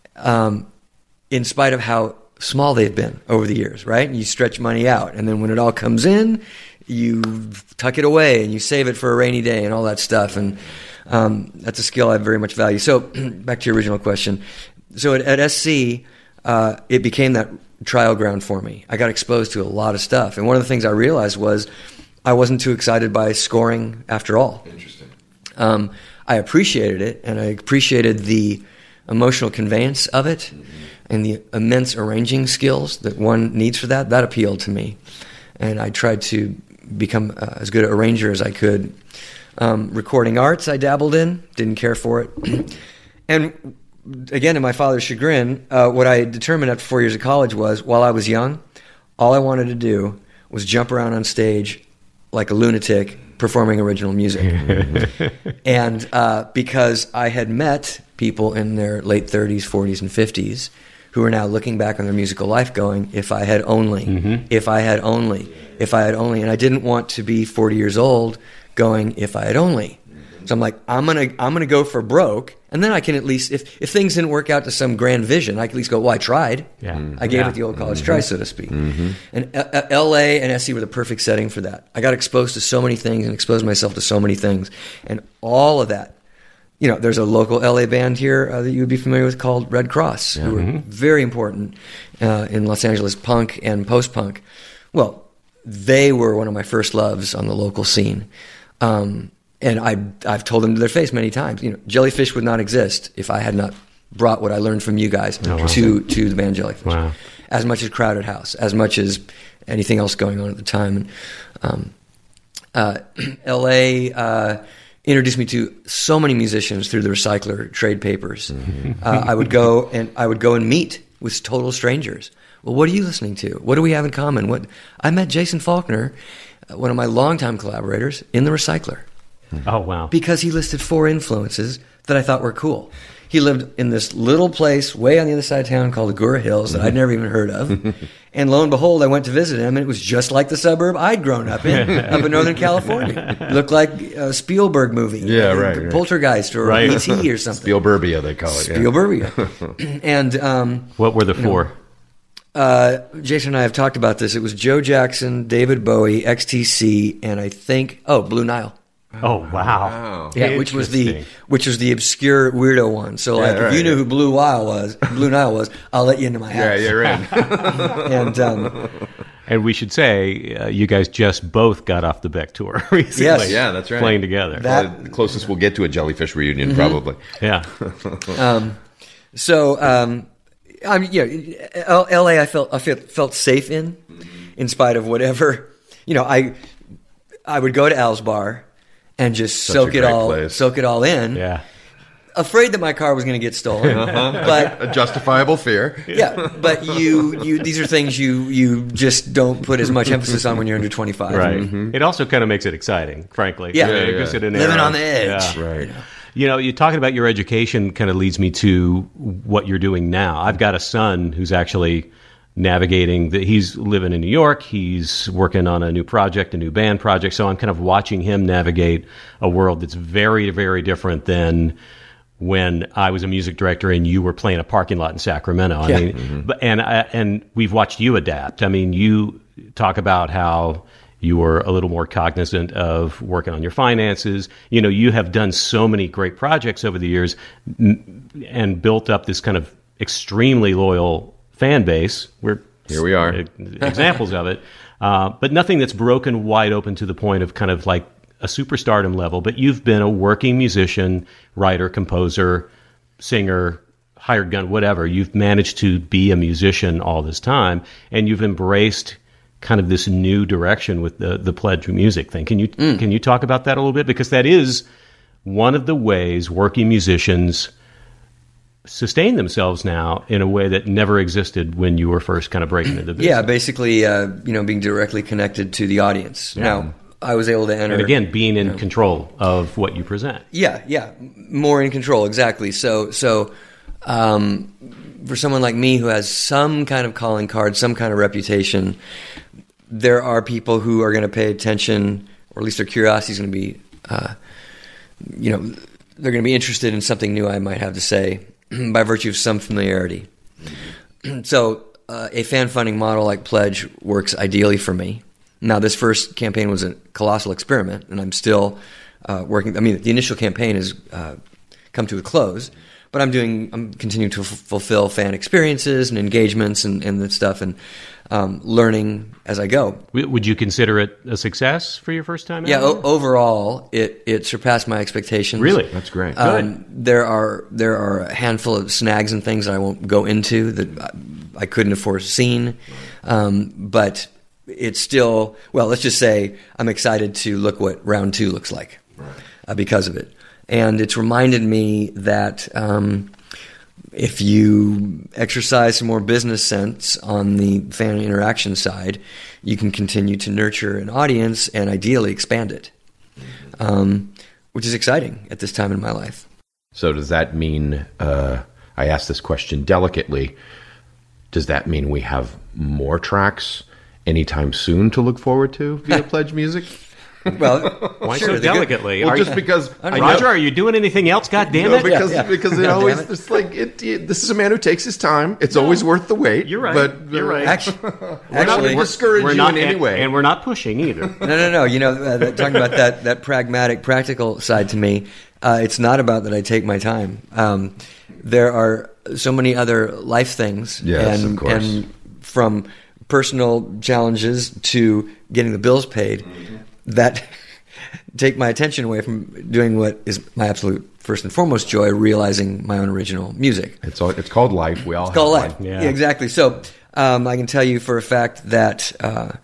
um, in spite of how small they've been over the years, right? And you stretch money out, and then when it all comes in, you tuck it away and you save it for a rainy day and all that stuff. And um, that's a skill I very much value. So back to your original question. So at, at S C, uh, it became that trial ground for me. I got exposed to a lot of stuff. And one of the things I realized was I wasn't too excited by scoring after all. Interesting. Um, I appreciated it, and I appreciated the emotional conveyance of it, mm-hmm. and the immense arranging skills that one needs for that. That appealed to me. And I tried to become uh, as good an arranger as I could. Um, recording arts I dabbled in, didn't care for it. And again, to my father's chagrin, uh, what I determined after four years of college was, while I was young, all I wanted to do was jump around on stage like a lunatic performing original music. And uh, because I had met people in their late thirties, forties, and fifties who are now looking back on their musical life going, if I had only, mm-hmm. if I had only, if I had only. And I didn't want to be forty years old going, if I had only. So I'm like, I'm going to I'm gonna go for broke, and then I can at least, if, if things didn't work out to some grand vision, I can at least go, well, I tried. Yeah. I gave yeah. it the old college mm-hmm. try, so to speak. Mm-hmm. And uh, L A and S C were the perfect setting for that. I got exposed to so many things and exposed myself to so many things. And all of that, you know, there's a local L A band here uh, that you would be familiar with called Red Cross, yeah. who are mm-hmm. very important uh, in Los Angeles punk and post-punk. Well, they were one of my first loves on the local scene. Um, and I, I've told them to their face many times, you know, Jellyfish would not exist if I had not brought what I learned from you guys Oh, wow. to to the band Jellyfish. Wow. As much as Crowded House, as much as anything else going on at the time. And um, uh, L A uh, introduced me to so many musicians through the Recycler trade papers. Mm-hmm. uh, I would go and I would go and meet with total strangers. Well, what are you listening to? What do we have in common? What I met Jason Faulkner, one of my longtime collaborators, in the Recycler. Oh, wow. Because he listed four influences that I thought were cool. He lived in this little place way on the other side of town called Agoura Hills that I'd never even heard of. And lo and behold, I went to visit him, and it was just like the suburb I'd grown up in, up in Northern California. It looked like a Spielberg movie. Yeah, right, right. Poltergeist or Right. E T or something. Spielberbia, they call it. Yeah. Spielberbia. And um, What were the four? uh, Jason and I have talked about this. It was Joe Jackson, David Bowie, X T C, and I think, oh, Blue Nile. Oh, wow. Wow. Yeah, which was the Interesting. which was the obscure weirdo one. So like, right, if you knew yeah. who Blue Nile was, Blue Nile was, I'll let you into my house. Yeah, you're in. And um, And we should say, uh, you guys just both got off the Beck tour recently. Yes. Yeah, that's right. Playing together. That- the closest we'll get to a Jellyfish reunion, probably. yeah. um, so um, I'm yeah, L- L.A. I felt I felt, felt safe in, in spite of whatever. You know, I I would go to Al's bar and just Such soak a it great all place. soak it all in. Yeah. Afraid that my car was going to get stolen, but A justifiable fear. yeah, but you, you, these are things you, you just don't put as much emphasis on when you're under twenty-five. Right. It also kind of makes it exciting, frankly. Yeah. I mean, Yeah, it gives yeah. it an Living era. on the edge. Yeah. Right. You know, you're talking about your education kind of leads me to what you're doing now. I've got a son who's actually navigating the, he's living in New York. He's working on a new project, a new band project. So I'm kind of watching him navigate a world that's very, very different than when I was a music director and you were playing a parking lot in Sacramento. I Yeah. mean, but, and, I, and we've watched you adapt. I mean, you talk about how you were a little more cognizant of working on your finances. You know, you have done so many great projects over the years n- and built up this kind of extremely loyal fan base. We're Here we are. e- examples of it, uh, but nothing that's broken wide open to the point of kind of like a superstardom level. But you've been a working musician, writer, composer, singer, hired gun, whatever. You've managed to be a musician all this time, and you've embraced kind of this new direction with the the Pledge music thing. Can you can you talk about that a little bit? Because that is one of the ways working musicians sustain themselves now in a way that never existed when you were first kind of breaking into the business. Yeah, basically, uh, you know, being directly connected to the audience. Now, I was able to enter. And again, being in control of what you present. Yeah, yeah, more in control, exactly. So, so um, for someone like me who has some kind of calling card, some kind of reputation, there are people who are going to pay attention, or at least their curiosity is going to be, uh, you know, they're going to be interested in something new I might have to say by virtue of some familiarity. So, uh, a fan funding model like Pledge works ideally for me. Now, this first campaign was a colossal experiment, and I'm still uh, working. I mean, the initial campaign has uh, come to a close, but I'm doing. I'm continuing to f- fulfill fan experiences and engagements and, and that stuff, and um, learning as I go. W- Would you consider it a success for your first time? Yeah, ever? o- overall, it, it surpassed my expectations. Really? That's great. Um, there are there are a handful of snags and things that I won't go into that I, I couldn't have foreseen, um, but it's still, well, let's just say I'm excited to look what round two looks like uh, because of it. And it's reminded me that um, if you exercise some more business sense on the fan interaction side, you can continue to nurture an audience and ideally expand it, um, which is exciting at this time in my life. So does that mean, uh, I asked this question delicately, does that mean we have more tracks anytime soon to look forward to via Pledge Music? Well, Why sure, so the good- delicately? Well, Are just you- because I Roger, know, are you doing anything else? God damn no, it! because Yeah, yeah. because it God always damn it. it's like it, it. This is a man who takes his time. It's always worth the wait. You're right. But You're right. Actually, We're not actually going to discourage We're you not in any and, way. and we're not pushing either. no, no, no. You know, uh, that, talking about that that pragmatic, practical side to me, uh, it's not about that I take my time. Um, there are so many other life things, Yes, and of course. and from personal challenges to getting the bills paid, that take my attention away from doing what is my absolute first and foremost joy realizing my own original music. It's all, it's called life. We all It's called have life. one. Yeah. Yeah, exactly. So um, I can tell you for a fact that uh,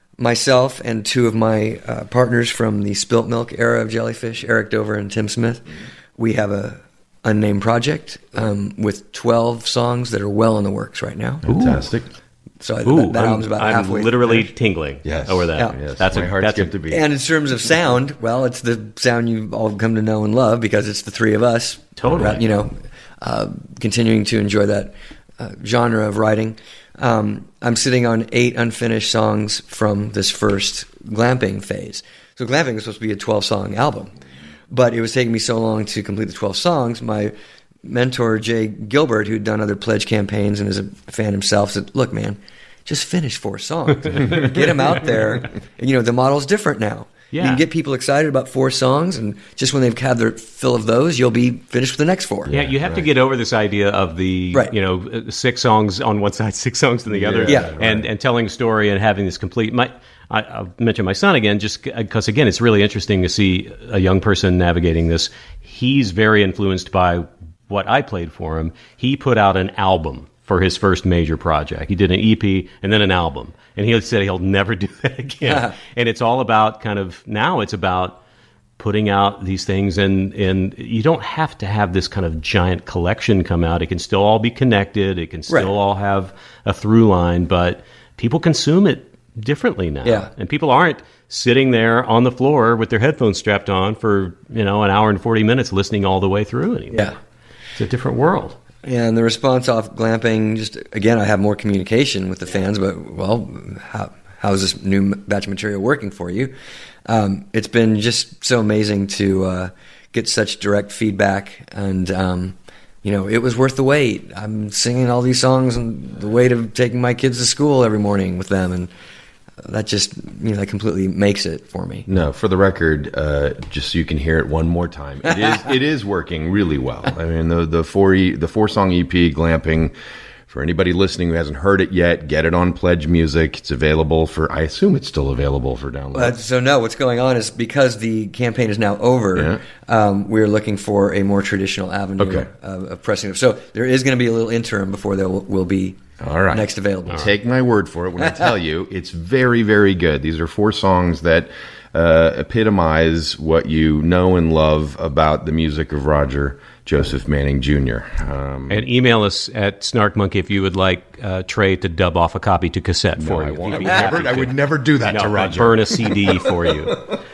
myself and two of my uh, partners from the Spilt Milk era of Jellyfish, Eric Dover and Tim Smith, we have a unnamed project um, with twelve songs that are well in the works right now. Fantastic. So I- Ooh, that, that I'm, album's about I'm halfway literally finished. tingling Yes. over that. Yeah. Yes, That's my a, heart that's skipped a, a beat. And in terms of sound, well, it's the sound you've all come to know and love because it's the three of us. Totally. You know, uh, continuing to enjoy that uh, genre of writing. Um, I'm sitting on eight unfinished songs from this first glamping phase. So glamping was supposed to be a twelve-song album. But it was taking me so long to complete the twelve songs, my mentor, Jay Gilbert, who'd done other pledge campaigns and is a fan himself, said, look, man, just finish four songs. Get them out there. And, you know, the model's different now. Yeah. You can get people excited about four songs, and just when they've had their fill of those, you'll be finished with the next four. Yeah, you have to get over this idea of the, Right. you know, uh, six songs on one side, six songs on the other, Yeah, and and telling a story and having this complete. My, I, I'll mention my son again, just because again, it's really interesting to see a young person navigating this. He's very influenced by what I played for him. He put out an album for his first major project. He did an E P and then an album, and he said he'll never do that again. And it's all about kind of now. It's about putting out these things, and and you don't have to have this kind of giant collection come out. It can still all be connected. It can still Right. all have a through line, but people consume it differently now. Yeah. And people aren't sitting there on the floor with their headphones strapped on for, you know, an hour and forty minutes listening all the way through anymore. Yeah. It's a different world. And the response off glamping, just again, I have more communication with the fans. But well, how how's this new batch of material working for you? Um, it's been just so amazing to uh, get such direct feedback, and um, you know, it was worth the wait. I'm singing all these songs and the weight of taking my kids to school every morning with them, and that just, you know, that completely makes it for me. No, for the record, uh, just so you can hear it one more time, it is it is working really well. I mean, the the four e, the four song E P Glamping. For anybody listening who hasn't heard it yet, get it on Pledge Music. It's available for. I assume it's still available for download. Uh, so no, what's going on is because the campaign is now over, Yeah. um, we're looking for a more traditional avenue Okay. of, of pressing it. So there is going to be a little interim before there will, will be All right. next available. Take my word for it when I tell you it's very, very good. These are four songs that uh, epitomize what you know and love about the music of Roger Joseph Manning Junior Um, And email us at Snark Monkey if you would like uh, Trey to dub off a copy to cassette for I, you. won't, I, He'd would be happy never, I to. would never do that No, to I'd Roger. burn a C D for you.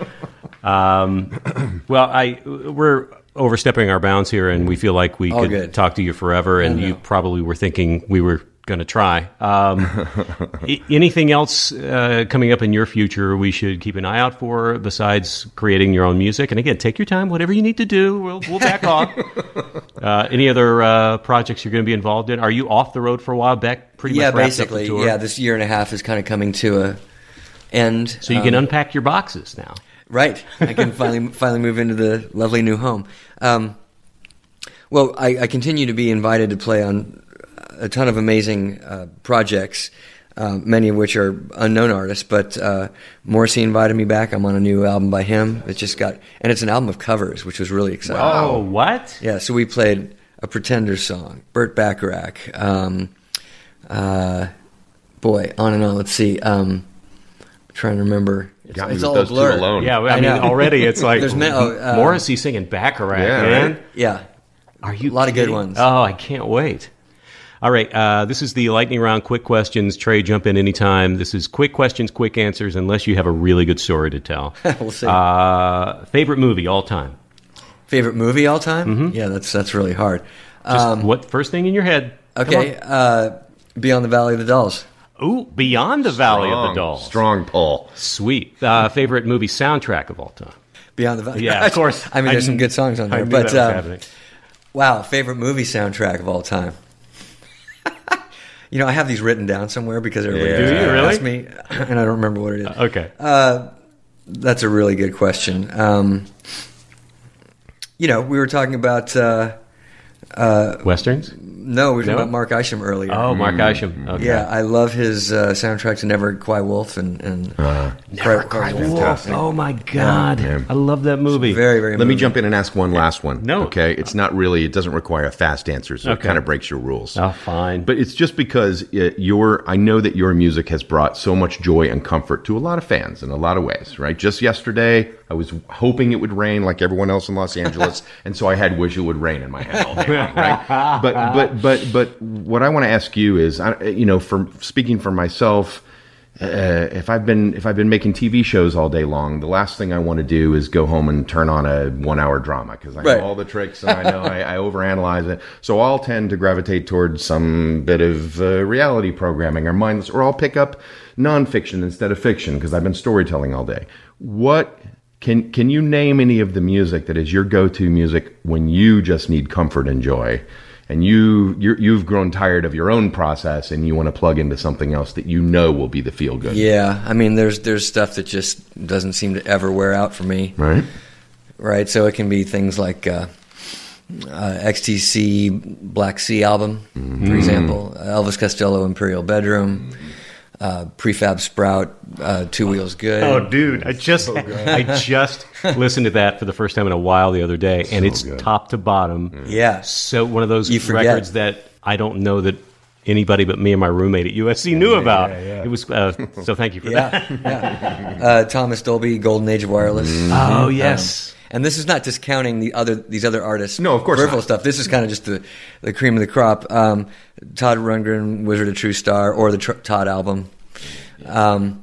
Um, well, I we're overstepping our bounds here, and we feel like we All could good. talk to you forever, and you probably were thinking we were going to try. Um, I- anything else uh, coming up in your future we should keep an eye out for besides creating your own music? And again, take your time, whatever you need to do. We'll, we'll back off. Uh, any other uh, projects you're going to be involved in? Are you off the road for a while? Beck pretty Yeah, much wrapped up basically. the tour? Yeah, this year and a half is kind of coming to a end. So you can unpack your boxes now. Right. I can finally finally move into the lovely new home. Um, well, I, I continue to be invited to play on a ton of amazing uh, projects, uh, many of which are unknown artists. But uh, Morrissey invited me back. I'm on a new album by him. It just got, and it's an album of covers, which was really exciting. Oh, what? Yeah, so we played a Pretenders song, Burt Bacharach, um, uh, boy, on and on. Let's see. Um, I'm trying to remember. It's, Got me it's with all those a blur. two alone. Yeah, I, I mean, know. already it's like There's ma- oh, uh, Morrissey singing Bacharach, Yeah, man. right? Yeah. Are you A lot of good kidding? ones. Oh, I can't wait. All right, uh, this is the lightning round, quick questions. Trey, jump in anytime. This is quick questions, quick answers, unless you have a really good story to tell. We'll see. Uh, favorite movie all time? Favorite movie all time? Mm-hmm. Yeah, that's that's really hard. Just Um, what first thing in your head? Come okay, uh, Beyond the Valley of the Dolls. on. Ooh, Beyond the Valley of the Strong, Dolls. Strong pull. Sweet. Uh, favorite movie soundtrack of all time? Beyond the Valley. Yeah, of course. I mean, there's I some kn- good songs on I there, knew but that was um, happening. wow, favorite movie soundtrack of all time. You know, I have these written down somewhere because everybody Yeah. Do you really? asks me, and I don't remember what it is. Okay. Uh, that's a really good question. Um, you know, we were talking about uh, Uh, Westerns? No, we were talking No? about Mark Isham earlier. Oh, Mark Isham. Okay. Yeah, I love his uh, soundtrack to Never Cry Wolf and, and Uh, Never Cry- Cry Cry Wolf. Fantastic. Oh, my God. Yeah. I love that movie. Very, very. Let me moving. jump in and ask one last one. No. Okay? It's not really, it doesn't require a fast answer, so it Okay. kind of breaks your rules. Oh, fine. But it's just because it, your, I know that your music has brought so much joy and comfort to a lot of fans in a lot of ways, right? Just yesterday, I was hoping it would rain like everyone else in Los Angeles, and so I had "Wish It Would Rain" in my head all day long, right? But but but but what I want to ask you is, I- you know, from speaking for myself, uh, if I've been if I've been making T V shows all day long, the last thing I want to do is go home and turn on a one-hour drama because I Right. know all the tricks and I know I, I overanalyze it. So I'll tend to gravitate towards some bit of uh, reality programming or mindless, or I'll pick up nonfiction instead of fiction because I've been storytelling all day. What can can you name any of the music that is your go-to music when you just need comfort and joy? And you you're, you've grown tired of your own process, and you want to plug into something else that you know will be the feel good. Yeah, I mean, there's there's stuff that just doesn't seem to ever wear out for me. Right. Right. So it can be things like uh, uh, X T C Black Sea album, Mm-hmm. for example, Elvis Costello Imperial Bedroom, uh, Prefab Sprout, uh, Two Wheels Good. Oh, dude! I just I just listened to that for the first time in a while the other day, and it's good. top to bottom. Yeah. So one of those You forget. records that I don't know that anybody but me and my roommate at U S C knew about. yeah, yeah. It was uh, so. Thank you for that. Yeah, yeah. Uh, Thomas Dolby, Golden Age of Wireless. Oh yes. Um, and this is not discounting the other these other artists. No, of course peripheral not. stuff. This is kind of just the, the cream of the crop. Um, Todd Rundgren, Wizard of True Star, or the Tr- Todd album. Um,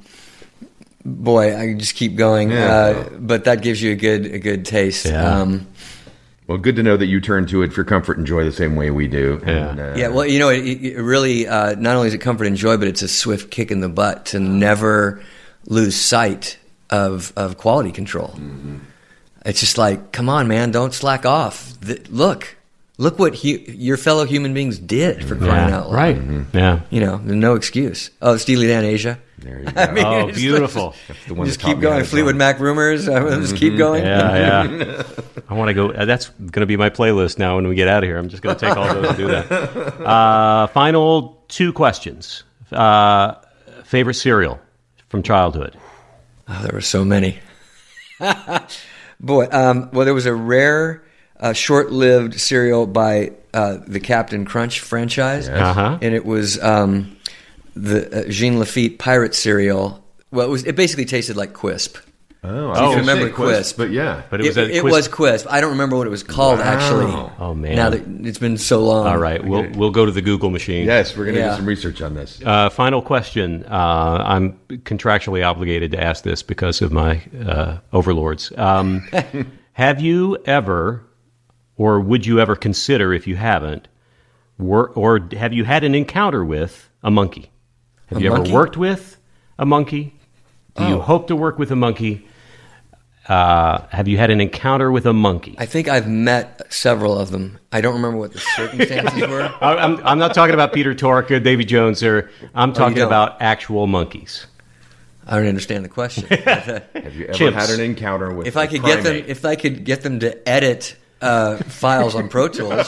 boy, I can just keep going. Yeah. Uh, but that gives you a good a good taste. Yeah. Um, Well, good to know that you turn to it for comfort and joy the same way we do. Yeah. And, uh, Yeah, well, you know, it, it really uh, not only is it comfort and joy, but it's a swift kick in the butt to never lose sight of of quality control. Mm-hmm. It's just like, come on, man, don't slack off. Th- look, look what hu- your fellow human beings did for crying Yeah. out loud. Right. Yeah. You know, there's no excuse. Oh, Steely Dan Asia. There you go. I mean, Oh, it's beautiful. That's the one Just that taught keep me how going. to Fleetwood drum. Mac rumors. Uh, Just keep going. Yeah, yeah. I want to go. Uh, that's going to be my playlist now when we get out of here. I'm just going to take all those and do that. Uh, final two questions. Uh, favorite cereal from childhood? Oh, there were so many. Boy, um, well, there was a rare, uh, short-lived cereal by uh, the Captain Crunch franchise, Uh-huh. and it was um, the uh, Jean Lafitte pirate cereal. Well, it was. It basically tasted like Quisp. Oh, I Oh, was gonna remember say Quisp. but yeah. But it was it, a it quiz- was Quisp. I don't remember what it was called Wow. actually. Oh, man. Now that it's been so long. All right, we'll we'll go to the Google machine. Yes, we're going to Yeah. do some research on this. Uh, final question. Uh, I'm contractually obligated to ask this because of my uh, overlords. Um, have you ever, or would you ever consider, if you haven't, wor- or have you had an encounter with a monkey? Have A you monkey? ever worked with a monkey? Do you Oh. hope to work with a monkey? Uh, have you had an encounter with a monkey? I think I've met several of them. I don't remember what the circumstances were. I- I'm, I'm not talking about Peter Tork or Davy Jones, or I'm talking don't? about actual monkeys. I don't understand the question. Have you ever Chimps. had an encounter with If a I could get them, primate? if I could get them to edit uh, files on Pro Tools,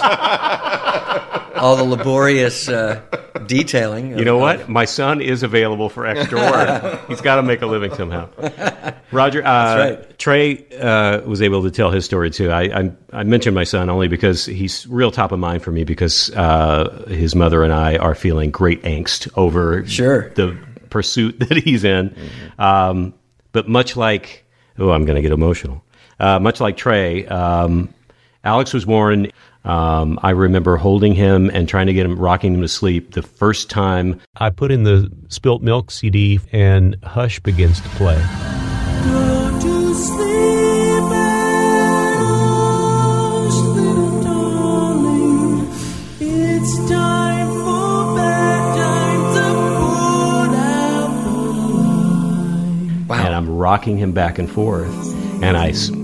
all the laborious uh, detailing. Of, You know what? My son is available for extra work. He's got to make a living somehow. Roger, uh, That's right. Trey uh, was able to tell his story too. I, I, I mentioned my son only because he's real top of mind for me because uh, his mother and I are feeling great angst over Sure. the pursuit that he's in. Mm-hmm. Um, but much like, oh, I'm going to get emotional. Uh, much like Trey, um, Alex was born. Um, I remember holding him and trying to get him, rocking him to sleep the first time. I put in the Spilt Milk C D and Hush begins to play. Go to sleep and hush, little darling. It's time for bedtime to put out the light. Wow. And I'm rocking him back and forth. And I, s-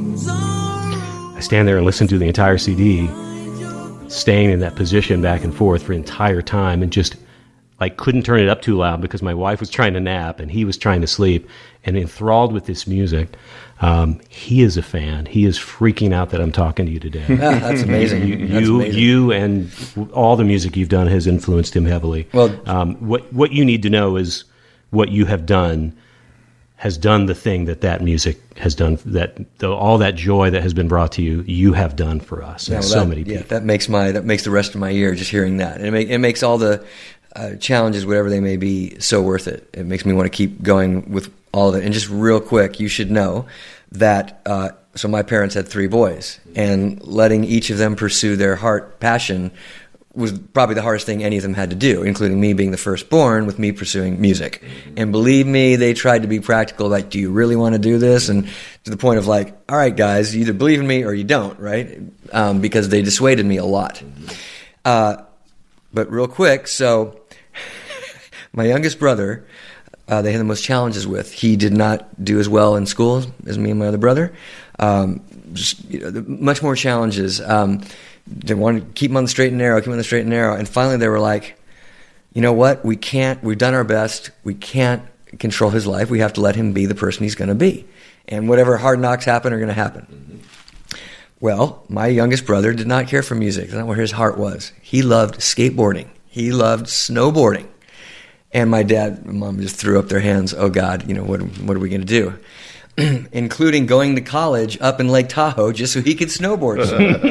I stand there and listen to the entire C D, staying in that position back and forth for the entire time and just like couldn't turn it up too loud because my wife was trying to nap and he was trying to sleep, and enthralled with this music. Um, he is a fan. He is freaking out that I'm talking to you today. Yeah, that's amazing. You, That's you, amazing. you, and all the music you've done has influenced him heavily. Well- um, what what you need to know is what you have done has done the thing that that music has done. That the, all that joy that has been brought to you, you have done for us, Yeah, and well, so that, many people. Yeah, that makes my that makes the rest of my year just hearing that, and it, make, it makes all the uh, challenges, whatever they may be, so worth it. It makes me want to keep going with all of it. And just real quick, you should know that. Uh, so my parents had three boys, and letting each of them pursue their heart passion was probably the hardest thing any of them had to do, including me being the firstborn, with me pursuing music. And believe me, they tried to be practical, like, do you really want to do this? And to the point of like, all right, guys, you either believe in me or you don't, right? Um, because they dissuaded me a lot. Uh, but real quick, so my youngest brother, uh, they had the most challenges with. He did not do as well in school as me and my other brother. Um, just you know, much more challenges. Um, They wanted to keep him on the straight and narrow, keep him on the straight and narrow. And finally they were like, you know what? We can't, we've done our best. We can't control his life. We have to let him be the person he's going to be. And whatever hard knocks happen are going to happen. Mm-hmm. Well, my youngest brother did not care for music. That's not where his heart was. He loved skateboarding. He loved snowboarding. And my dad and mom just threw up their hands. Oh God, you know, what, what are we going to do? Including going to college up in Lake Tahoe just so he could snowboard.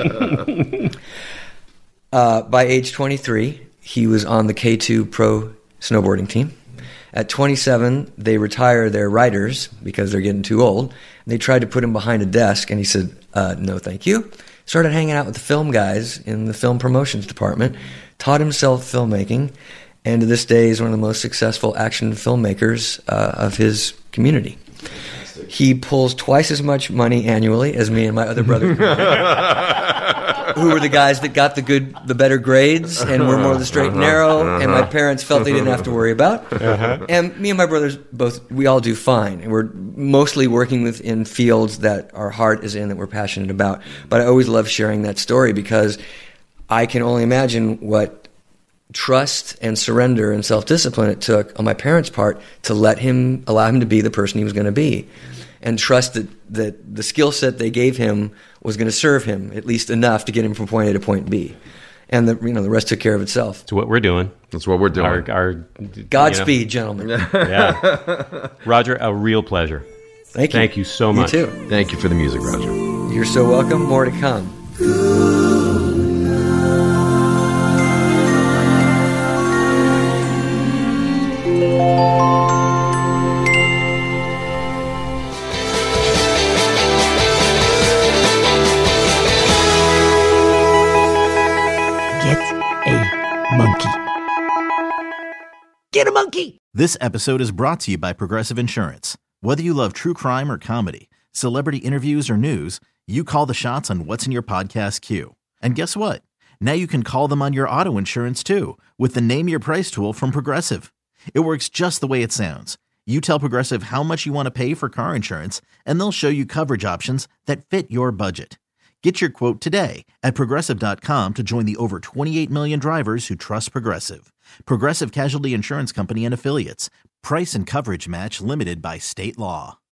uh, by age twenty-three, he was on the K two pro snowboarding team. At twenty-seven, they retire their riders because they're getting too old. They tried to put him behind a desk, and he said, uh, no, thank you. Started hanging out with the film guys in the film promotions department, taught himself filmmaking, and to this day is one of the most successful action filmmakers uh, of his community. He pulls twice as much money annually as me and my other brother, who were the guys that got the good, the better grades, and were more the straight and narrow. And my parents felt they didn't have to worry about. Uh-huh. And me and my brothers both, we all do fine, and we're mostly working within fields that our heart is in, that we're passionate about. But I always love sharing that story because I can only imagine what trust and surrender and self-discipline it took on my parents' part to let him, allow him to be the person he was going to be, and trust that, that the skill set they gave him was going to serve him at least enough to get him from point A to point B. And the, you know, the rest took care of itself. It's what we're doing. That's what we're doing. Our, our, Godspeed, you know. gentlemen. Yeah. Roger, a real pleasure. Thank you. Thank you so much. You too. Thank you for the music, Roger. You're so welcome. More to come. Get a monkey! This episode is brought to you by Progressive Insurance. Whether you love true crime or comedy, celebrity interviews or news, you call the shots on what's in your podcast queue. And guess what? Now you can call them on your auto insurance too with the Name Your Price tool from Progressive. It works just the way it sounds. You tell Progressive how much you want to pay for car insurance, and they'll show you coverage options that fit your budget. Get your quote today at Progressive dot com to join the over twenty-eight million drivers who trust Progressive. Progressive Casualty Insurance Company and Affiliates. Price and coverage match limited by state law.